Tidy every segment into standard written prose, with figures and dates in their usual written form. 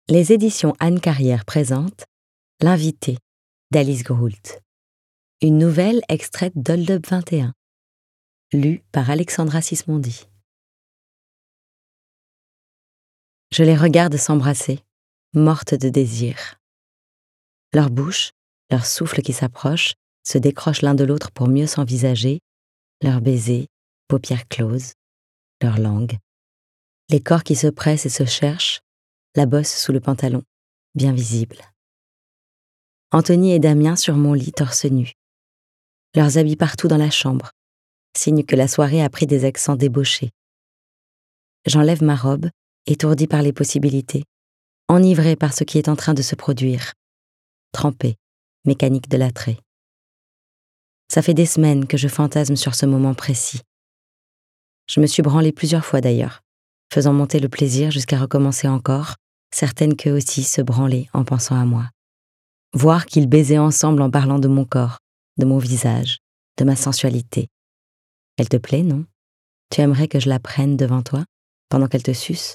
Les éditions Anne Carrière présentent L'invité d'Alice Groult, une nouvelle extraite d'Hold Up 21, lue par Alexandra Sismondi. Je les regarde s'embrasser, mortes de désir. Leurs bouches, leurs souffles qui s'approchent, se décrochent l'un de l'autre pour mieux s'envisager, leurs baisers, paupières closes, leurs langues, les corps qui se pressent et se cherchent, la bosse sous le pantalon, bien visible. Anthony et Damien sur mon lit torse nu. Leurs habits partout dans la chambre, signe que la soirée a pris des accents débauchés. J'enlève ma robe, étourdie par les possibilités, enivrée par ce qui est en train de se produire, trempée, mécanique de l'attrait. Ça fait des semaines que je fantasme sur ce moment précis. Je me suis branlée plusieurs fois d'ailleurs, faisant monter le plaisir jusqu'à recommencer encore, certaines qu'eux aussi se branlaient en pensant à moi. Voir qu'ils baisaient ensemble en parlant de mon corps, de mon visage, de ma sensualité. Elle te plaît, non? Tu aimerais que je la prenne devant toi, pendant qu'elle te suce?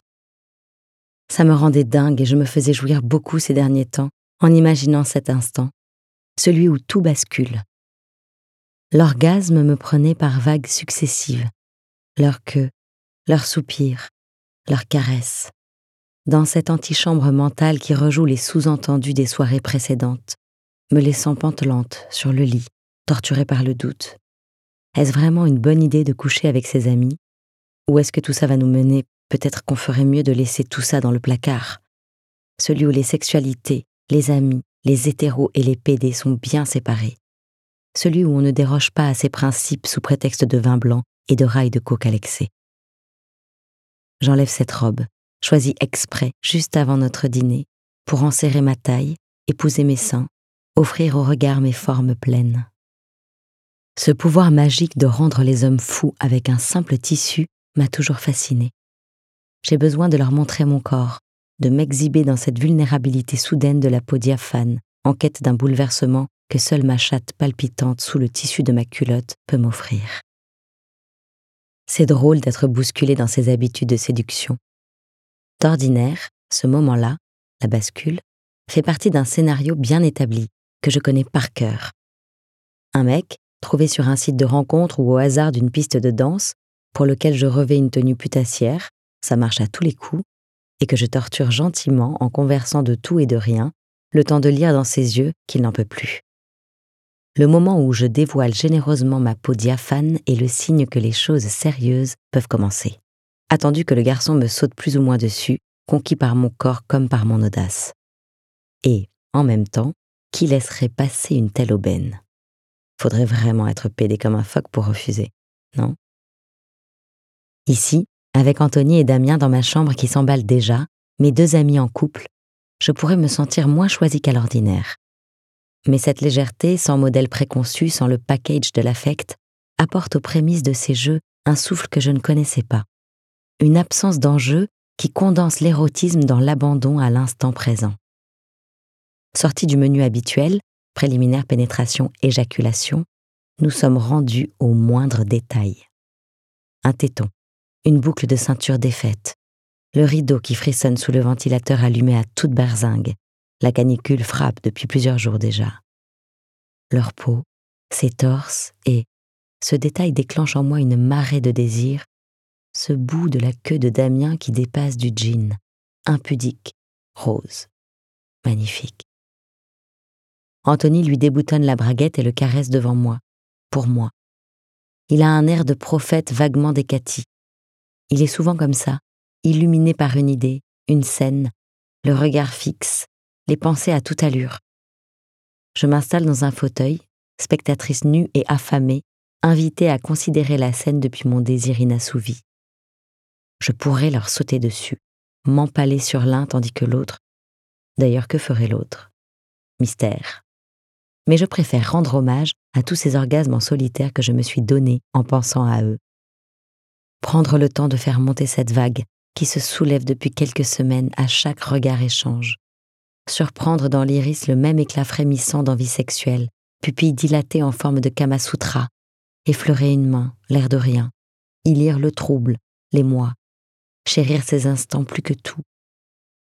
Ça me rendait dingue et je me faisais jouir beaucoup ces derniers temps, en imaginant cet instant, celui où tout bascule. L'orgasme me prenait par vagues successives, leur queue, leurs soupirs, leurs caresses, dans cette antichambre mentale qui rejoue les sous-entendus des soirées précédentes, me laissant pantelante sur le lit, torturée par le doute. Est-ce vraiment une bonne idée de coucher avec ses amis? Ou est-ce que tout ça va nous mener, peut-être qu'on ferait mieux de laisser tout ça dans le placard? Celui où les sexualités, les amis, les hétéros et les pédés sont bien séparés. Celui où on ne déroge pas à ses principes sous prétexte de vin blanc et de rails de coke à l'excès. J'enlève cette robe, choisie exprès juste avant notre dîner, pour enserrer ma taille, épouser mes seins, offrir au regard mes formes pleines. Ce pouvoir magique de rendre les hommes fous avec un simple tissu m'a toujours fascinée. J'ai besoin de leur montrer mon corps, de m'exhiber dans cette vulnérabilité soudaine de la peau diaphane, en quête d'un bouleversement que seule ma chatte palpitante sous le tissu de ma culotte peut m'offrir. C'est drôle d'être bousculé dans ses habitudes de séduction. D'ordinaire, ce moment-là, la bascule, fait partie d'un scénario bien établi, que je connais par cœur. Un mec, trouvé sur un site de rencontre ou au hasard d'une piste de danse, pour lequel je revais une tenue putassière, ça marche à tous les coups, et que je torture gentiment en conversant de tout et de rien, le temps de lire dans ses yeux qu'il n'en peut plus. Le moment où je dévoile généreusement ma peau diaphane est le signe que les choses sérieuses peuvent commencer. Attendu que le garçon me saute plus ou moins dessus, conquis par mon corps comme par mon audace. Et, en même temps, qui laisserait passer une telle aubaine? Faudrait vraiment être pédé comme un phoque pour refuser, non? Ici, avec Anthony et Damien dans ma chambre qui s'emballent déjà, mes deux amis en couple, je pourrais me sentir moins choisie qu'à l'ordinaire. Mais cette légèreté, sans modèle préconçu, sans le package de l'affect, apporte aux prémices de ces jeux un souffle que je ne connaissais pas. Une absence d'enjeu qui condense l'érotisme dans l'abandon à l'instant présent. Sortis du menu habituel, préliminaire, pénétration, éjaculation, nous sommes rendus au moindre détail. Un téton, une boucle de ceinture défaite, le rideau qui frissonne sous le ventilateur allumé à toute berzingue. La canicule frappe depuis plusieurs jours déjà. Leur peau, ses torses et, ce détail déclenche en moi une marée de désir, ce bout de la queue de Damien qui dépasse du jean, impudique, rose, magnifique. Anthony lui déboutonne la braguette et le caresse devant moi, pour moi. Il a un air de prophète vaguement décati. Il est souvent comme ça, illuminé par une idée, une scène, le regard fixe, les pensées à toute allure. Je m'installe dans un fauteuil, spectatrice nue et affamée, invitée à considérer la scène depuis mon désir inassouvi. Je pourrais leur sauter dessus, m'empaler sur l'un tandis que l'autre. D'ailleurs, que ferait l'autre? Mystère. Mais je préfère rendre hommage à tous ces orgasmes en solitaire que je me suis donné en pensant à eux. Prendre le temps de faire monter cette vague qui se soulève depuis quelques semaines à chaque regard échange. Surprendre dans l'iris le même éclat frémissant d'envie sexuelle, pupilles dilatées en forme de Kamasutra, effleurer une main, l'air de rien, y lire le trouble, l'émoi, chérir ces instants plus que tout,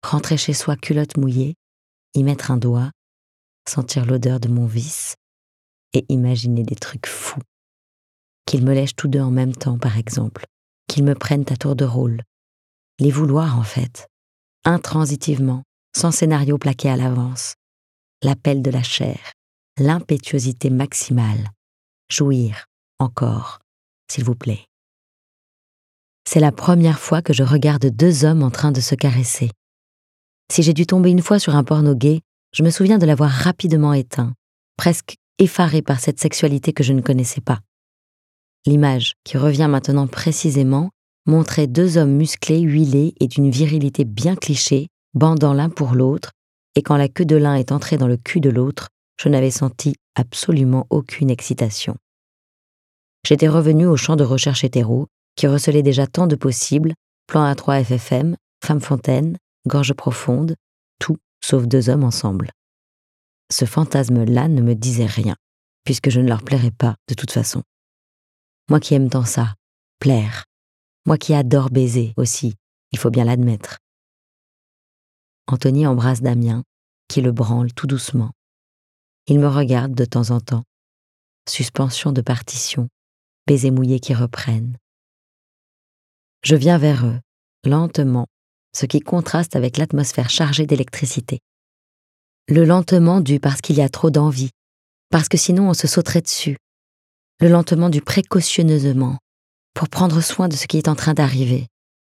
rentrer chez soi culotte mouillée, y mettre un doigt, sentir l'odeur de mon vice et imaginer des trucs fous. Qu'ils me lèchent tous deux en même temps, par exemple, qu'ils me prennent à tour de rôle. Les vouloir, en fait, intransitivement, sans scénario plaqué à l'avance. L'appel de la chair, l'impétuosité maximale. Jouir, encore, s'il vous plaît. C'est la première fois que je regarde deux hommes en train de se caresser. Si j'ai dû tomber une fois sur un porno gay, je me souviens de l'avoir rapidement éteint, presque effaré par cette sexualité que je ne connaissais pas. L'image, qui revient maintenant précisément, montrait deux hommes musclés, huilés et d'une virilité bien clichée, bandant l'un pour l'autre, et quand la queue de l'un est entrée dans le cul de l'autre, je n'avais senti absolument aucune excitation. J'étais revenu au champ de recherche hétéro, qui recelait déjà tant de possibles, plan A3 FFM, femme fontaine, gorge profonde, tout sauf deux hommes ensemble. Ce fantasme-là ne me disait rien, puisque je ne leur plairais pas de toute façon. Moi qui aime tant ça, plaire. Moi qui adore baiser aussi, il faut bien l'admettre. Anthony embrasse Damien, qui le branle tout doucement. Il me regarde de temps en temps. Suspension de partition, baisers mouillés qui reprennent. Je viens vers eux, lentement, ce qui contraste avec l'atmosphère chargée d'électricité. Le lentement dû parce qu'il y a trop d'envie, parce que sinon on se sauterait dessus. Le lentement du précautionneusement, pour prendre soin de ce qui est en train d'arriver.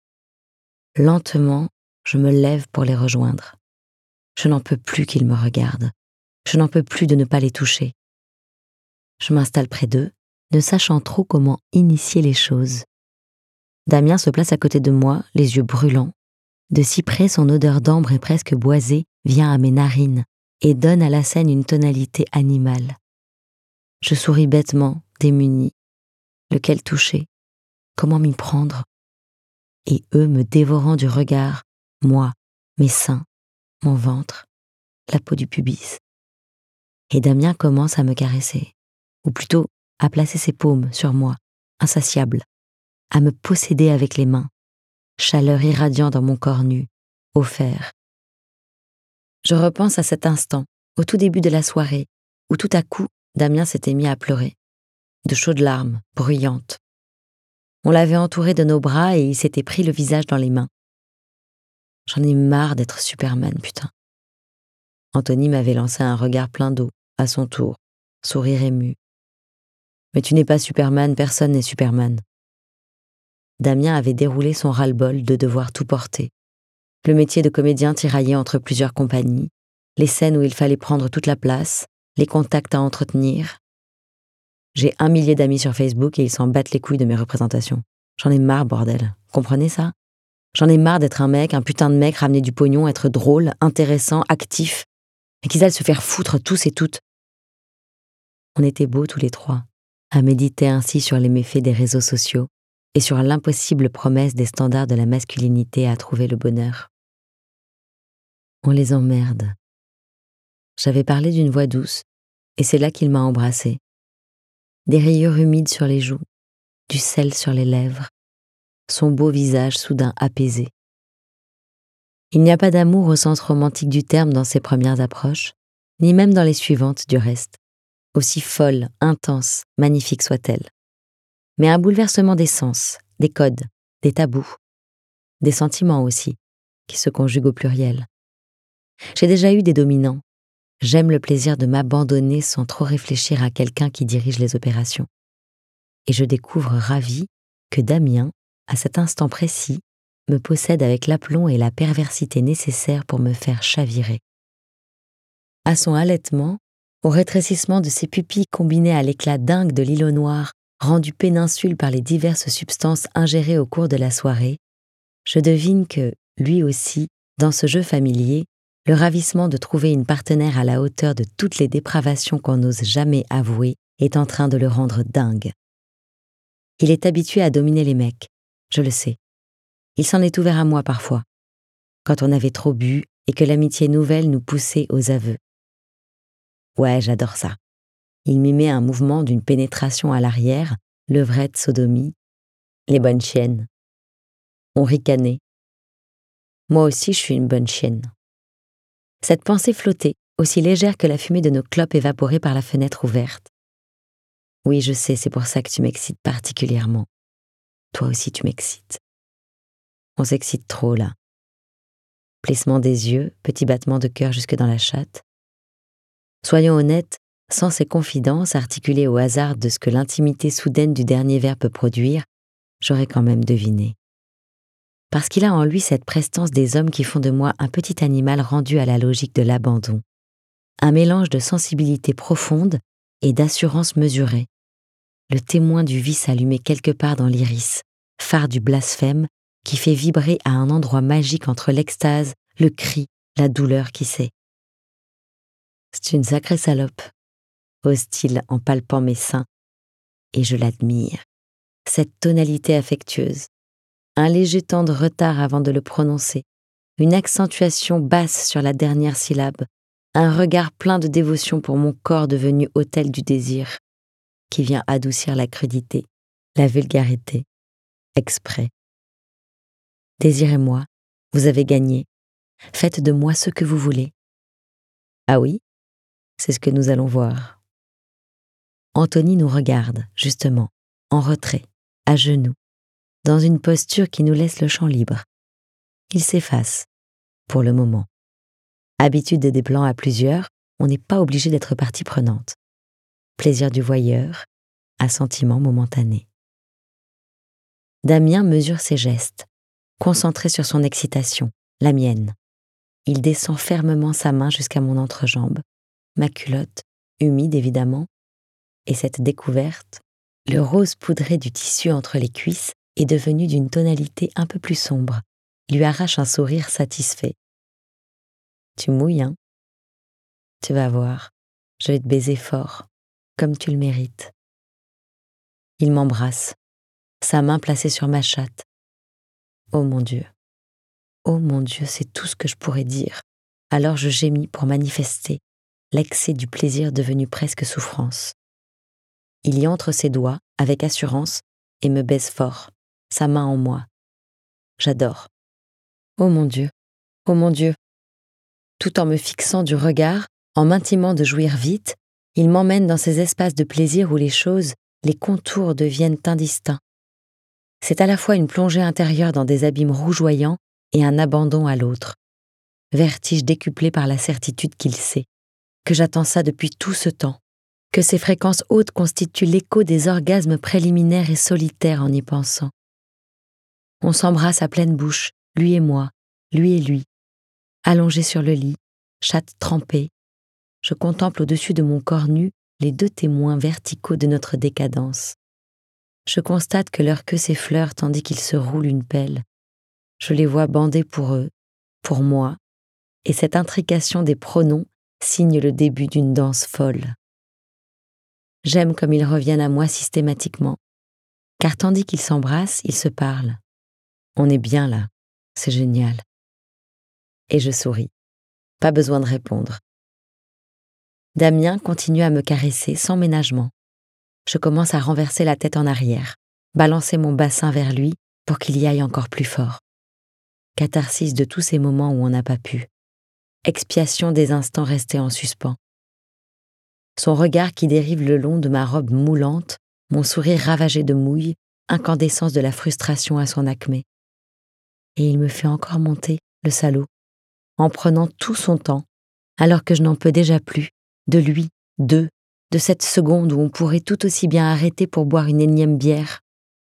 Lentement, je me lève pour les rejoindre. Je n'en peux plus qu'ils me regardent. Je n'en peux plus de ne pas les toucher. Je m'installe près d'eux, ne sachant trop comment initier les choses. Damien se place à côté de moi, les yeux brûlants. De si près, son odeur d'ambre et presque boisée vient à mes narines et donne à la scène une tonalité animale. Je souris bêtement, démunie. Lequel toucher? Comment m'y prendre? Et eux me dévorant du regard, moi, mes seins, mon ventre, la peau du pubis. Et Damien commence à me caresser, ou plutôt à placer ses paumes sur moi, insatiable, à me posséder avec les mains, chaleur irradiant dans mon corps nu, offert. Je repense à cet instant, au tout début de la soirée, où tout à coup, Damien s'était mis à pleurer, de chaudes larmes, bruyantes. On l'avait entouré de nos bras et il s'était pris le visage dans les mains. J'en ai marre d'être Superman, putain. Anthony m'avait lancé un regard plein d'eau, à son tour, sourire ému. Mais tu n'es pas Superman, personne n'est Superman. Damien avait déroulé son ras-le-bol de devoir tout porter. Le métier de comédien tiraillé entre plusieurs compagnies, les scènes où il fallait prendre toute la place, les contacts à entretenir. J'ai 1 millier d'amis sur Facebook et ils s'en battent les couilles de mes représentations. J'en ai marre, bordel. Comprenez ça? J'en ai marre d'être un mec, un putain de mec, ramener du pognon, être drôle, intéressant, actif, et qu'ils aillent se faire foutre tous et toutes. On était beaux tous les trois, à méditer ainsi sur les méfaits des réseaux sociaux et sur l'impossible promesse des standards de la masculinité à trouver le bonheur. On les emmerde. J'avais parlé d'une voix douce, et c'est là qu'il m'a embrassée. Des rayures humides sur les joues, du sel sur les lèvres, son beau visage soudain apaisé. Il n'y a pas d'amour au sens romantique du terme dans ces premières approches, ni même dans les suivantes du reste, aussi folle, intense, magnifique soit-elle. Mais un bouleversement des sens, des codes, des tabous, des sentiments aussi, qui se conjuguent au pluriel. J'ai déjà eu des dominants. J'aime le plaisir de m'abandonner sans trop réfléchir à quelqu'un qui dirige les opérations. Et je découvre ravie que Damien, à cet instant précis, me possède avec l'aplomb et la perversité nécessaires pour me faire chavirer. À son halètement, au rétrécissement de ses pupilles combinées à l'éclat dingue de l'îlot noir, rendu péninsule par les diverses substances ingérées au cours de la soirée, je devine que, lui aussi, dans ce jeu familier, le ravissement de trouver une partenaire à la hauteur de toutes les dépravations qu'on n'ose jamais avouer est en train de le rendre dingue. Il est habitué à dominer les mecs, je le sais. Il s'en est ouvert à moi parfois, quand on avait trop bu et que l'amitié nouvelle nous poussait aux aveux. Ouais, j'adore ça. Il mimait un mouvement d'une pénétration à l'arrière, levrette, sodomie, les bonnes chiennes. On ricanait. Moi aussi, je suis une bonne chienne. Cette pensée flottait, aussi légère que la fumée de nos clopes évaporées par la fenêtre ouverte. Oui, je sais, c'est pour ça que tu m'excites particulièrement. Toi aussi, tu m'excites. On s'excite trop, là. Plissement des yeux, petit battement de cœur jusque dans la chatte. Soyons honnêtes, sans ces confidences articulées au hasard de ce que l'intimité soudaine du dernier vers peut produire, j'aurais quand même deviné. Parce qu'il a en lui cette prestance des hommes qui font de moi un petit animal rendu à la logique de l'abandon. Un mélange de sensibilité profonde et d'assurance mesurée. Le témoin du vice allumé quelque part dans l'iris, phare du blasphème, qui fait vibrer à un endroit magique entre l'extase, le cri, la douleur, qui sait. C'est une sacrée salope, hostile en palpant mes seins, et je l'admire. Cette tonalité affectueuse, un léger temps de retard avant de le prononcer, une accentuation basse sur la dernière syllabe, un regard plein de dévotion pour mon corps devenu autel du désir, qui vient adoucir la crudité, la vulgarité, exprès. Désirez-moi, vous avez gagné, faites de moi ce que vous voulez. Ah oui, c'est ce que nous allons voir. Anthony nous regarde, justement, en retrait, à genoux, dans une posture qui nous laisse le champ libre. Il s'efface, pour le moment. Habitude des plans à plusieurs, on n'est pas obligé d'être partie prenante. Plaisir du voyeur, assentiment momentané. Damien mesure ses gestes, concentré sur son excitation, la mienne. Il descend fermement sa main jusqu'à mon entrejambe, ma culotte, humide évidemment, et cette découverte, le rose poudré du tissu entre les cuisses est devenu d'une tonalité un peu plus sombre, lui arrache un sourire satisfait. Tu mouilles, hein? Tu vas voir, je vais te baiser fort, comme tu le mérites. Il m'embrasse, sa main placée sur ma chatte. Oh mon Dieu, c'est tout ce que je pourrais dire. Alors je gémis pour manifester l'excès du plaisir devenu presque souffrance. Il y entre ses doigts, avec assurance, et me baise fort, sa main en moi. J'adore. Oh mon Dieu, tout en me fixant du regard, en m'intimant de jouir vite, il m'emmène dans ces espaces de plaisir où les choses, les contours deviennent indistincts. C'est à la fois une plongée intérieure dans des abîmes rougeoyants et un abandon à l'autre. Vertige décuplé par la certitude qu'il sait, que j'attends ça depuis tout ce temps, que ces fréquences hautes constituent l'écho des orgasmes préliminaires et solitaires en y pensant. On s'embrasse à pleine bouche, lui et moi, lui et lui. Allongé sur le lit, chatte trempée, je contemple au-dessus de mon corps nu les deux témoins verticaux de notre décadence. Je constate que leur queue s'effleure tandis qu'ils se roulent une pelle. Je les vois bander pour eux, pour moi, et cette intrication des pronoms signe le début d'une danse folle. J'aime comme ils reviennent à moi systématiquement, car tandis qu'ils s'embrassent, ils se parlent. On est bien là, c'est génial. Et je souris, pas besoin de répondre. Damien continue à me caresser sans ménagement. Je commence à renverser la tête en arrière, balancer mon bassin vers lui pour qu'il y aille encore plus fort. Catharsis de tous ces moments où on n'a pas pu. Expiation des instants restés en suspens. Son regard qui dérive le long de ma robe moulante, mon sourire ravagé de mouille, incandescence de la frustration à son acmé. Et il me fait encore monter, le salaud, en prenant tout son temps, alors que je n'en peux déjà plus, de lui, de cette seconde où on pourrait tout aussi bien arrêter pour boire une énième bière.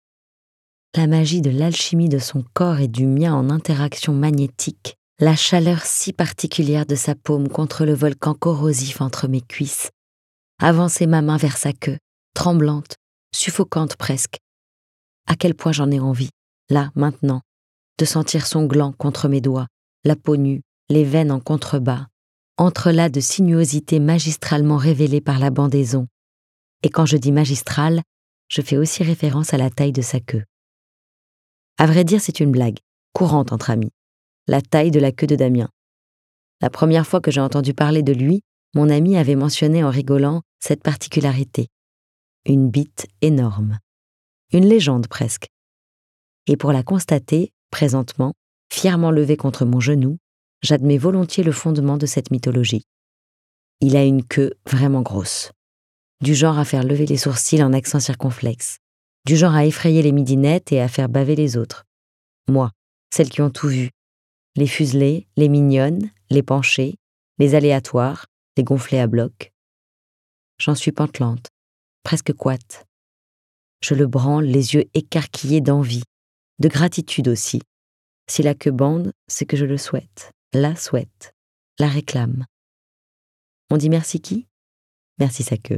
La magie de l'alchimie de son corps et du mien en interaction magnétique, la chaleur si particulière de sa paume contre le volcan corrosif entre mes cuisses, avancer ma main vers sa queue, tremblante, suffocante presque. À quel point j'en ai envie, là, maintenant, de sentir son gland contre mes doigts, la peau nue, les veines en contrebas, entrelacs de sinuosité magistralement révélés par la bandaison. Et quand je dis magistrale, je fais aussi référence à la taille de sa queue. À vrai dire, c'est une blague, courante entre amis, la taille de la queue de Damien. La première fois que j'ai entendu parler de lui, mon ami avait mentionné en rigolant cette particularité. Une bite énorme. Une légende presque. Et pour la constater, présentement, fièrement levé contre mon genou, j'admets volontiers le fondement de cette mythologie. Il a une queue vraiment grosse, du genre à faire lever les sourcils en accent circonflexe, du genre à effrayer les midinettes et à faire baver les autres. Moi, celles qui ont tout vu, les fuselées, les mignonnes, les penchées, les aléatoires, les gonflées à bloc. J'en suis pantelante, presque couette. Je le branle, les yeux écarquillés d'envie, de gratitude aussi. Si la queue bande, c'est que je le souhaite, la souhaite, la réclame. On dit merci qui? Merci sa queue.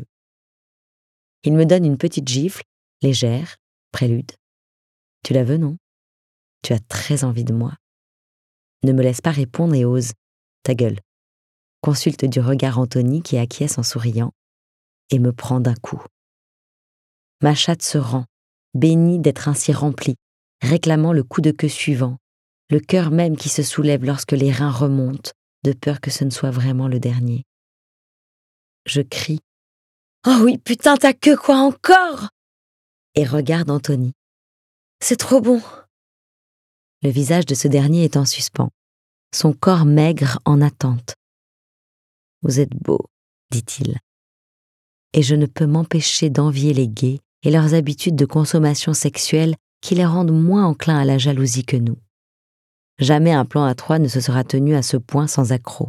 Il me donne une petite gifle, légère, prélude. Tu la veux, non? Tu as très envie de moi. Ne me laisse pas répondre et ose. Ta gueule. Consulte du regard Anthony qui acquiesce en souriant et me prend d'un coup. Ma chatte se rend, bénie d'être ainsi remplie, réclamant le coup de queue suivant, le cœur même qui se soulève lorsque les reins remontent, de peur que ce ne soit vraiment le dernier. Je crie « Oh oui, putain, ta queue, quoi encore ?» et regarde Anthony. « C'est trop bon !» Le visage de ce dernier est en suspens, son corps maigre en attente. « Vous êtes beau, dit-il. » Et je ne peux m'empêcher d'envier les gays et leurs habitudes de consommation sexuelle qui les rendent moins enclins à la jalousie que nous. Jamais un plan à trois ne se sera tenu à ce point sans accroc.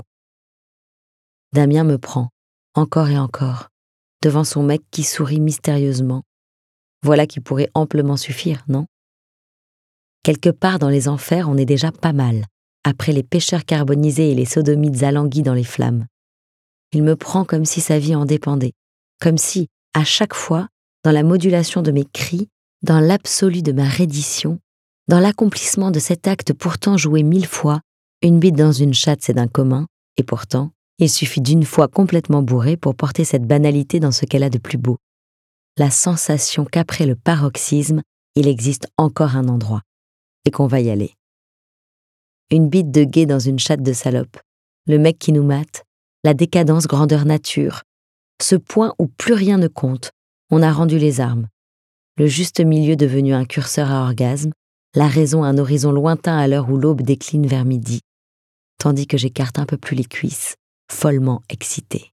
Damien me prend, encore et encore, devant son mec qui sourit mystérieusement. Voilà qui pourrait amplement suffire, non? Quelque part dans les enfers, on est déjà pas mal, après les pêcheurs carbonisés et les sodomites alanguis dans les flammes. Il me prend comme si sa vie en dépendait, comme si, à chaque fois, dans la modulation de mes cris, dans l'absolu de ma reddition, dans l'accomplissement de cet acte pourtant joué 1000 fois, une bite dans une chatte c'est d'un commun, et pourtant, il suffit d'une fois complètement bourrée pour porter cette banalité dans ce qu'elle a de plus beau. La sensation qu'après le paroxysme, il existe encore un endroit, et qu'on va y aller. Une bite de gay dans une chatte de salope, le mec qui nous mate, la décadence grandeur nature, ce point où plus rien ne compte, on a rendu les armes, le juste milieu devenu un curseur à orgasme, la raison un horizon lointain à l'heure où l'aube décline vers midi, tandis que j'écarte un peu plus les cuisses, follement excitée.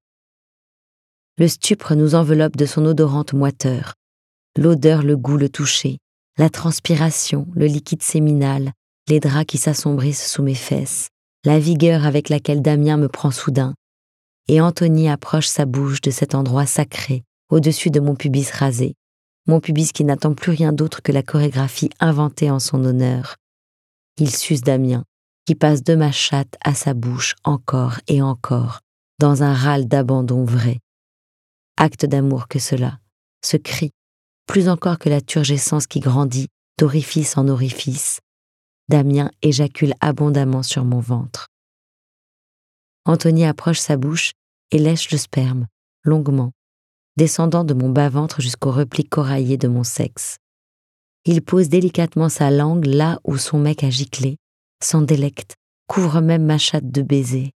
Le stupre nous enveloppe de son odorante moiteur, l'odeur, le goût, le toucher, la transpiration, le liquide séminal, les draps qui s'assombrissent sous mes fesses, la vigueur avec laquelle Damien me prend soudain, et Anthony approche sa bouche de cet endroit sacré, au-dessus de mon pubis rasé, mon pubis qui n'attend plus rien d'autre que la chorégraphie inventée en son honneur. Il suce Damien, qui passe de ma chatte à sa bouche encore et encore, dans un râle d'abandon vrai. Acte d'amour que cela, ce cri, plus encore que la turgescence qui grandit d'orifice en orifice. Damien éjacule abondamment sur mon ventre. Anthony approche sa bouche et lèche le sperme, longuement, descendant de mon bas-ventre jusqu'au repli coraillé de mon sexe. Il pose délicatement sa langue là où son mec a giclé, s'en délecte, couvre même ma chatte de baisers.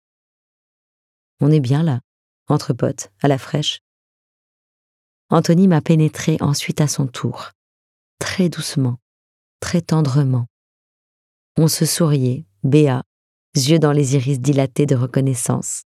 On est bien là, entre potes, à la fraîche. Anthony m'a pénétré ensuite à son tour, très doucement, très tendrement. On se souriait, béat, yeux dans les iris dilatés de reconnaissance.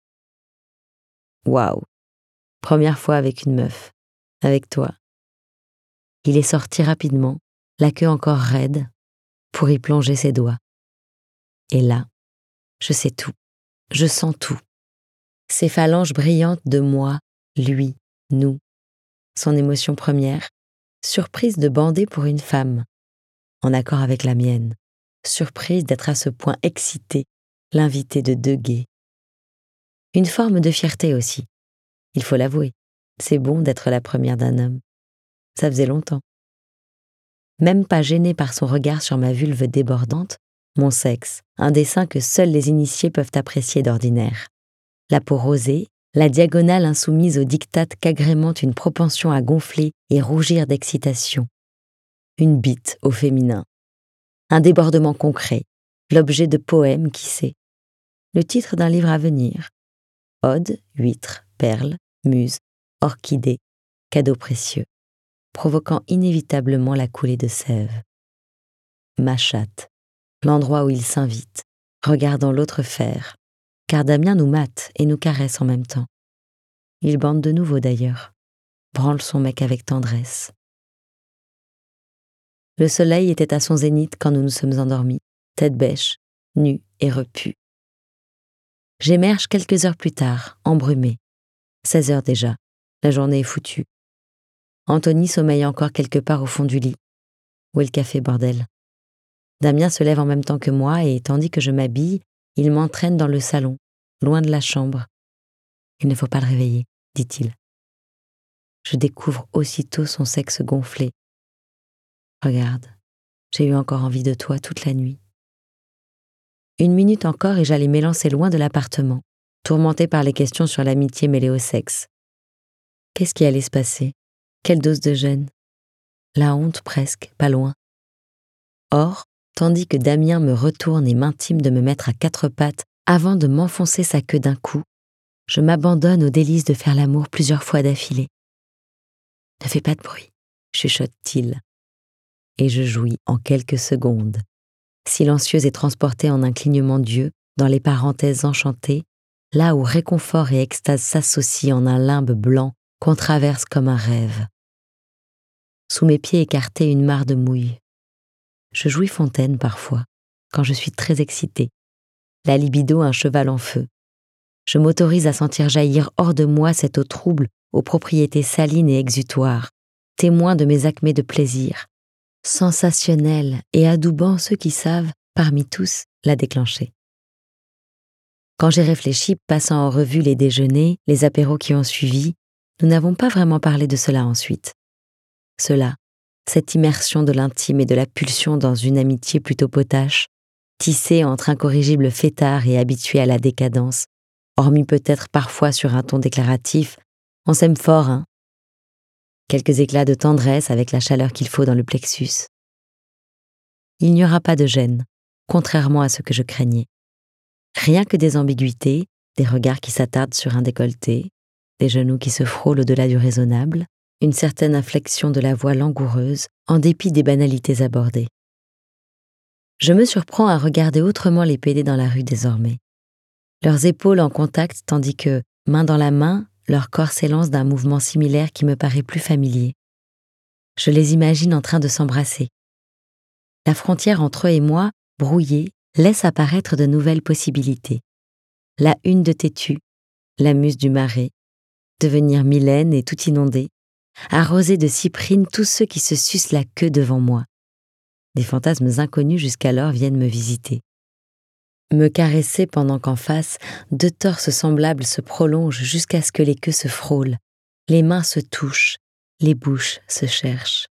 Waouh! Première fois avec une meuf, avec toi. Il est sorti rapidement, la queue encore raide, pour y plonger ses doigts. Et là, je sais tout, je sens tout. Ces phalanges brillantes de moi, lui, nous. Son émotion première, surprise de bander pour une femme, en accord avec la mienne, surprise d'être à ce point excitée, l'invitée de deux gays. Une forme de fierté aussi, il faut l'avouer, c'est bon d'être la première d'un homme. Ça faisait longtemps. Même pas gênée par son regard sur ma vulve débordante, mon sexe, un dessin que seuls les initiés peuvent apprécier d'ordinaire. La peau rosée, la diagonale insoumise au diktat qu'agrémente une propension à gonfler et rougir d'excitation. Une bite au féminin. Un débordement concret, l'objet de poèmes qui sait. Le titre d'un livre à venir. Ode, huître, perle, muse, orchidée, cadeau précieux, provoquant inévitablement la coulée de sève. Ma chatte, l'endroit où il s'invite, regardant l'autre faire, car Damien nous mate et nous caresse en même temps. Il bande de nouveau d'ailleurs, branle son mec avec tendresse. Le soleil était à son zénith quand nous nous sommes endormis, tête bêche, nus et repus. J'émerge quelques heures plus tard, embrumé. 16 heures déjà, la journée est foutue. Anthony sommeille encore quelque part au fond du lit. Où est le café, bordel? Damien se lève en même temps que moi et, tandis que je m'habille, il m'entraîne dans le salon, loin de la chambre. Il ne faut pas le réveiller, dit-il. Je découvre aussitôt son sexe gonflé. Regarde, j'ai eu encore envie de toi toute la nuit. 1 minute encore et j'allais m'élancer loin de l'appartement, tourmentée par les questions sur l'amitié mêlée au sexe. Qu'est-ce qui allait se passer? Quelle dose de gêne? La honte presque, pas loin. Or, tandis que Damien me retourne et m'intime de me mettre à 4 pattes avant de m'enfoncer sa queue d'un coup, je m'abandonne au délice de faire l'amour plusieurs fois d'affilée. Ne fais pas de bruit, chuchote-t-il. Et je jouis en quelques secondes, silencieuse et transportée en un clignement d'yeux, dans les parenthèses enchantées, là où réconfort et extase s'associent en un limbe blanc qu'on traverse comme un rêve. Sous mes pieds écartés, une mare de mouille. Je jouis fontaine parfois, quand je suis très excitée. La libido, un cheval en feu. Je m'autorise à sentir jaillir hors de moi cette eau trouble aux propriétés salines et exutoires, témoin de mes acmés de plaisir, sensationnelle et adoubant ceux qui savent, parmi tous, la déclencher. Quand j'ai réfléchi, passant en revue les déjeuners, les apéros qui ont suivi, nous n'avons pas vraiment parlé de cela ensuite. Cela, cette immersion de l'intime et de la pulsion dans une amitié plutôt potache, tissée entre incorrigibles fêtards et habitués à la décadence, hormis peut-être parfois sur un ton déclaratif, on s'aime fort, hein? Quelques éclats de tendresse avec la chaleur qu'il faut dans le plexus. Il n'y aura pas de gêne, contrairement à ce que je craignais. Rien que des ambiguïtés, des regards qui s'attardent sur un décolleté, des genoux qui se frôlent au-delà du raisonnable, une certaine inflexion de la voix langoureuse, en dépit des banalités abordées. Je me surprends à regarder autrement les pédés dans la rue désormais. Leurs épaules en contact tandis que, main dans la main, leur corps s'élance d'un mouvement similaire qui me paraît plus familier. Je les imagine en train de s'embrasser. La frontière entre eux et moi, brouillée, laisse apparaître de nouvelles possibilités. La une de têtu, la muse du marais, devenir Mylène et tout inonder, arroser de cyprine tous ceux qui se sucent la queue devant moi. Des fantasmes inconnus jusqu'alors viennent me visiter. Me caresser pendant qu'en face, 2 torses semblables se prolongent jusqu'à ce que les queues se frôlent, les mains se touchent, les bouches se cherchent.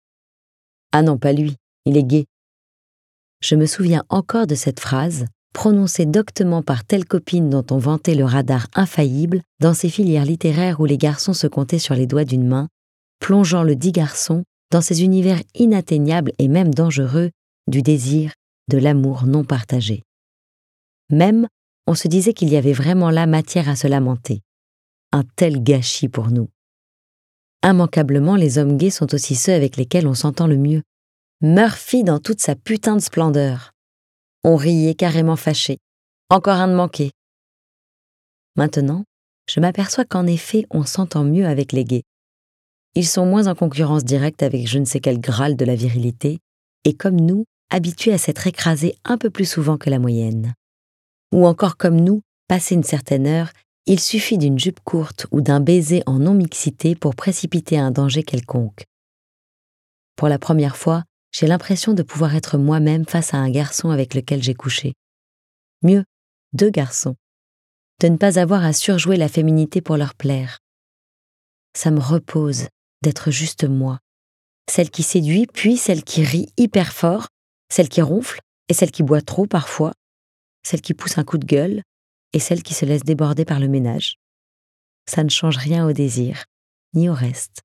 Ah non, pas lui, il est gai. Je me souviens encore de cette phrase, prononcée doctement par telle copine dont on vantait le radar infaillible dans ces filières littéraires où les garçons se comptaient sur les doigts d'une main, plongeant le dit garçon dans ces univers inatteignables et même dangereux du désir, de l'amour non partagé. Même, on se disait qu'il y avait vraiment là matière à se lamenter. Un tel gâchis pour nous. Immanquablement, les hommes gays sont aussi ceux avec lesquels on s'entend le mieux. Murphy dans toute sa putain de splendeur. On riait carrément fâché. Encore un de manqué. Maintenant, je m'aperçois qu'en effet, on s'entend mieux avec les gays. Ils sont moins en concurrence directe avec je ne sais quel graal de la virilité, et comme nous, habitués à s'être écrasés un peu plus souvent que la moyenne. Ou encore comme nous, passé une certaine heure, il suffit d'une jupe courte ou d'un baiser en non-mixité pour précipiter un danger quelconque. Pour la première fois, j'ai l'impression de pouvoir être moi-même face à un garçon avec lequel j'ai couché. Mieux, 2 garçons. De ne pas avoir à surjouer la féminité pour leur plaire. Ça me repose d'être juste moi. Celle qui séduit, puis celle qui rit hyper fort, celle qui ronfle et celle qui boit trop parfois, celle qui pousse un coup de gueule et celle qui se laisse déborder par le ménage. Ça ne change rien au désir, ni au reste.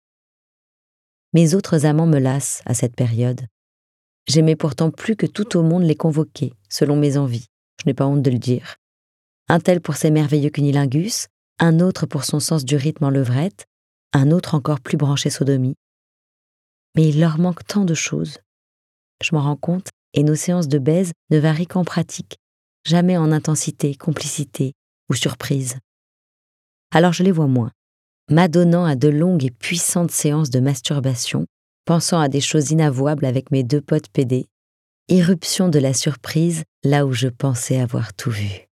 Mes autres amants me lassent à cette période. J'aimais pourtant plus que tout au monde les convoquer, selon mes envies, je n'ai pas honte de le dire. Un tel pour ses merveilleux cunilingus, un autre pour son sens du rythme en levrette, un autre encore plus branché sodomie. Mais il leur manque tant de choses. Je m'en rends compte et nos séances de baise ne varient qu'en pratique, jamais en intensité, complicité ou surprise. Alors je les vois moins, m'adonnant à de longues et puissantes séances de masturbation, pensant à des choses inavouables avec mes 2 potes pédés, irruption de la surprise là où je pensais avoir tout vu.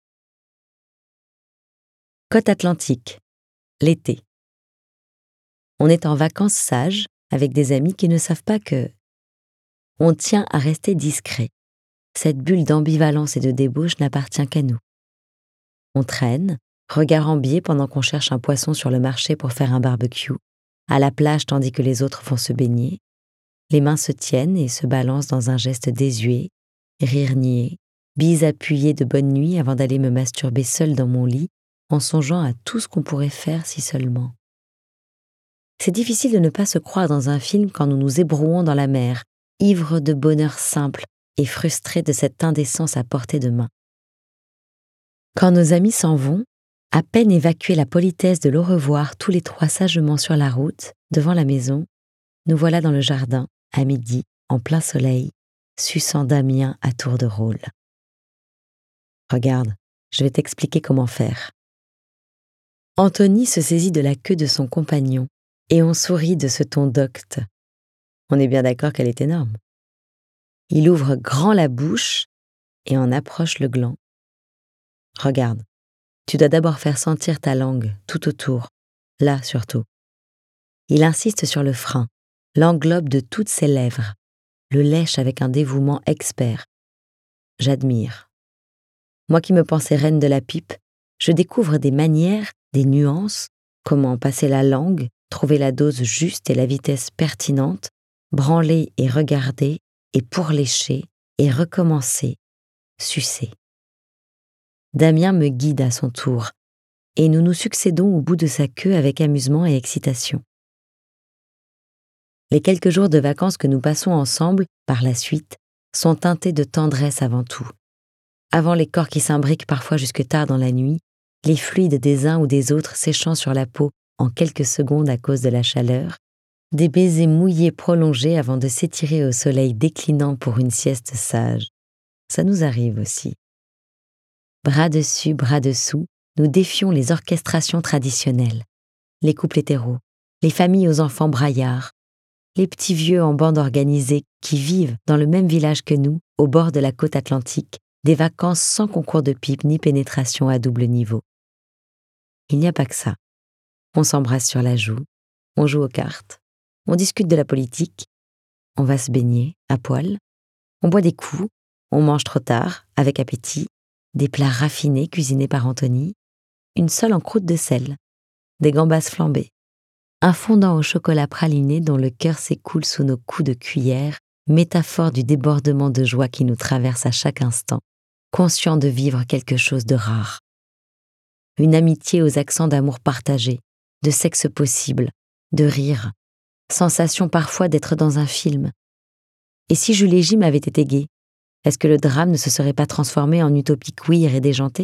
Côte Atlantique, l'été. On est en vacances sages avec des amis qui ne savent pas que on tient à rester discret. Cette bulle d'ambivalence et de débauche n'appartient qu'à nous. On traîne, regard en biais pendant qu'on cherche un poisson sur le marché pour faire un barbecue, à la plage tandis que les autres vont se baigner. Les mains se tiennent et se balancent dans un geste désuet, rire niais, bise appuyée de bonne nuit avant d'aller me masturber seule dans mon lit, en songeant à tout ce qu'on pourrait faire si seulement. C'est difficile de ne pas se croire dans un film quand nous nous ébrouons dans la mer, ivres de bonheur simple et frustrés de cette indécence à portée de main. Quand nos amis s'en vont, à peine évacuer la politesse de l'au revoir tous les 3 sagement sur la route, devant la maison, nous voilà dans le jardin, à midi, en plein soleil, suçant Damien à tour de rôle. Regarde, je vais t'expliquer comment faire. Anthony se saisit de la queue de son compagnon, et on sourit de ce ton docte. On est bien d'accord qu'elle est énorme. Il ouvre grand la bouche et en approche le gland. Regarde, tu dois d'abord faire sentir ta langue tout autour, là surtout. Il insiste sur le frein, l'englobe de toutes ses lèvres, le lèche avec un dévouement expert. J'admire. Moi qui me pensais reine de la pipe, je découvre des manières, des nuances, comment passer la langue, trouver la dose juste et la vitesse pertinente, branler et regarder, et pourlécher, et recommencer, sucer. Damien me guide à son tour, et nous nous succédons au bout de sa queue avec amusement et excitation. Les quelques jours de vacances que nous passons ensemble, par la suite, sont teintés de tendresse avant tout. Avant les corps qui s'imbriquent parfois jusque tard dans la nuit, les fluides des uns ou des autres séchant sur la peau en quelques secondes à cause de la chaleur, des baisers mouillés prolongés avant de s'étirer au soleil déclinant pour une sieste sage. Ça nous arrive aussi. Bras dessus, bras dessous, nous défions les orchestrations traditionnelles, les couples hétéros, les familles aux enfants braillards, les petits vieux en bande organisée qui vivent dans le même village que nous, au bord de la côte atlantique, des vacances sans concours de pipe ni pénétration à double niveau. Il n'y a pas que ça. On s'embrasse sur la joue, on joue aux cartes, on discute de la politique, on va se baigner à poil, on boit des coups, on mange trop tard, avec appétit, des plats raffinés cuisinés par Anthony, une sole en croûte de sel, des gambas flambées, un fondant au chocolat praliné dont le cœur s'écoule sous nos coups de cuillère, métaphore du débordement de joie qui nous traverse à chaque instant, conscient de vivre quelque chose de rare. Une amitié aux accents d'amour partagé, de sexe possible, de rire, sensation parfois d'être dans un film. Et si Jules et Jim avaient été gays, est-ce que le drame ne se serait pas transformé en utopie queer et déjantée?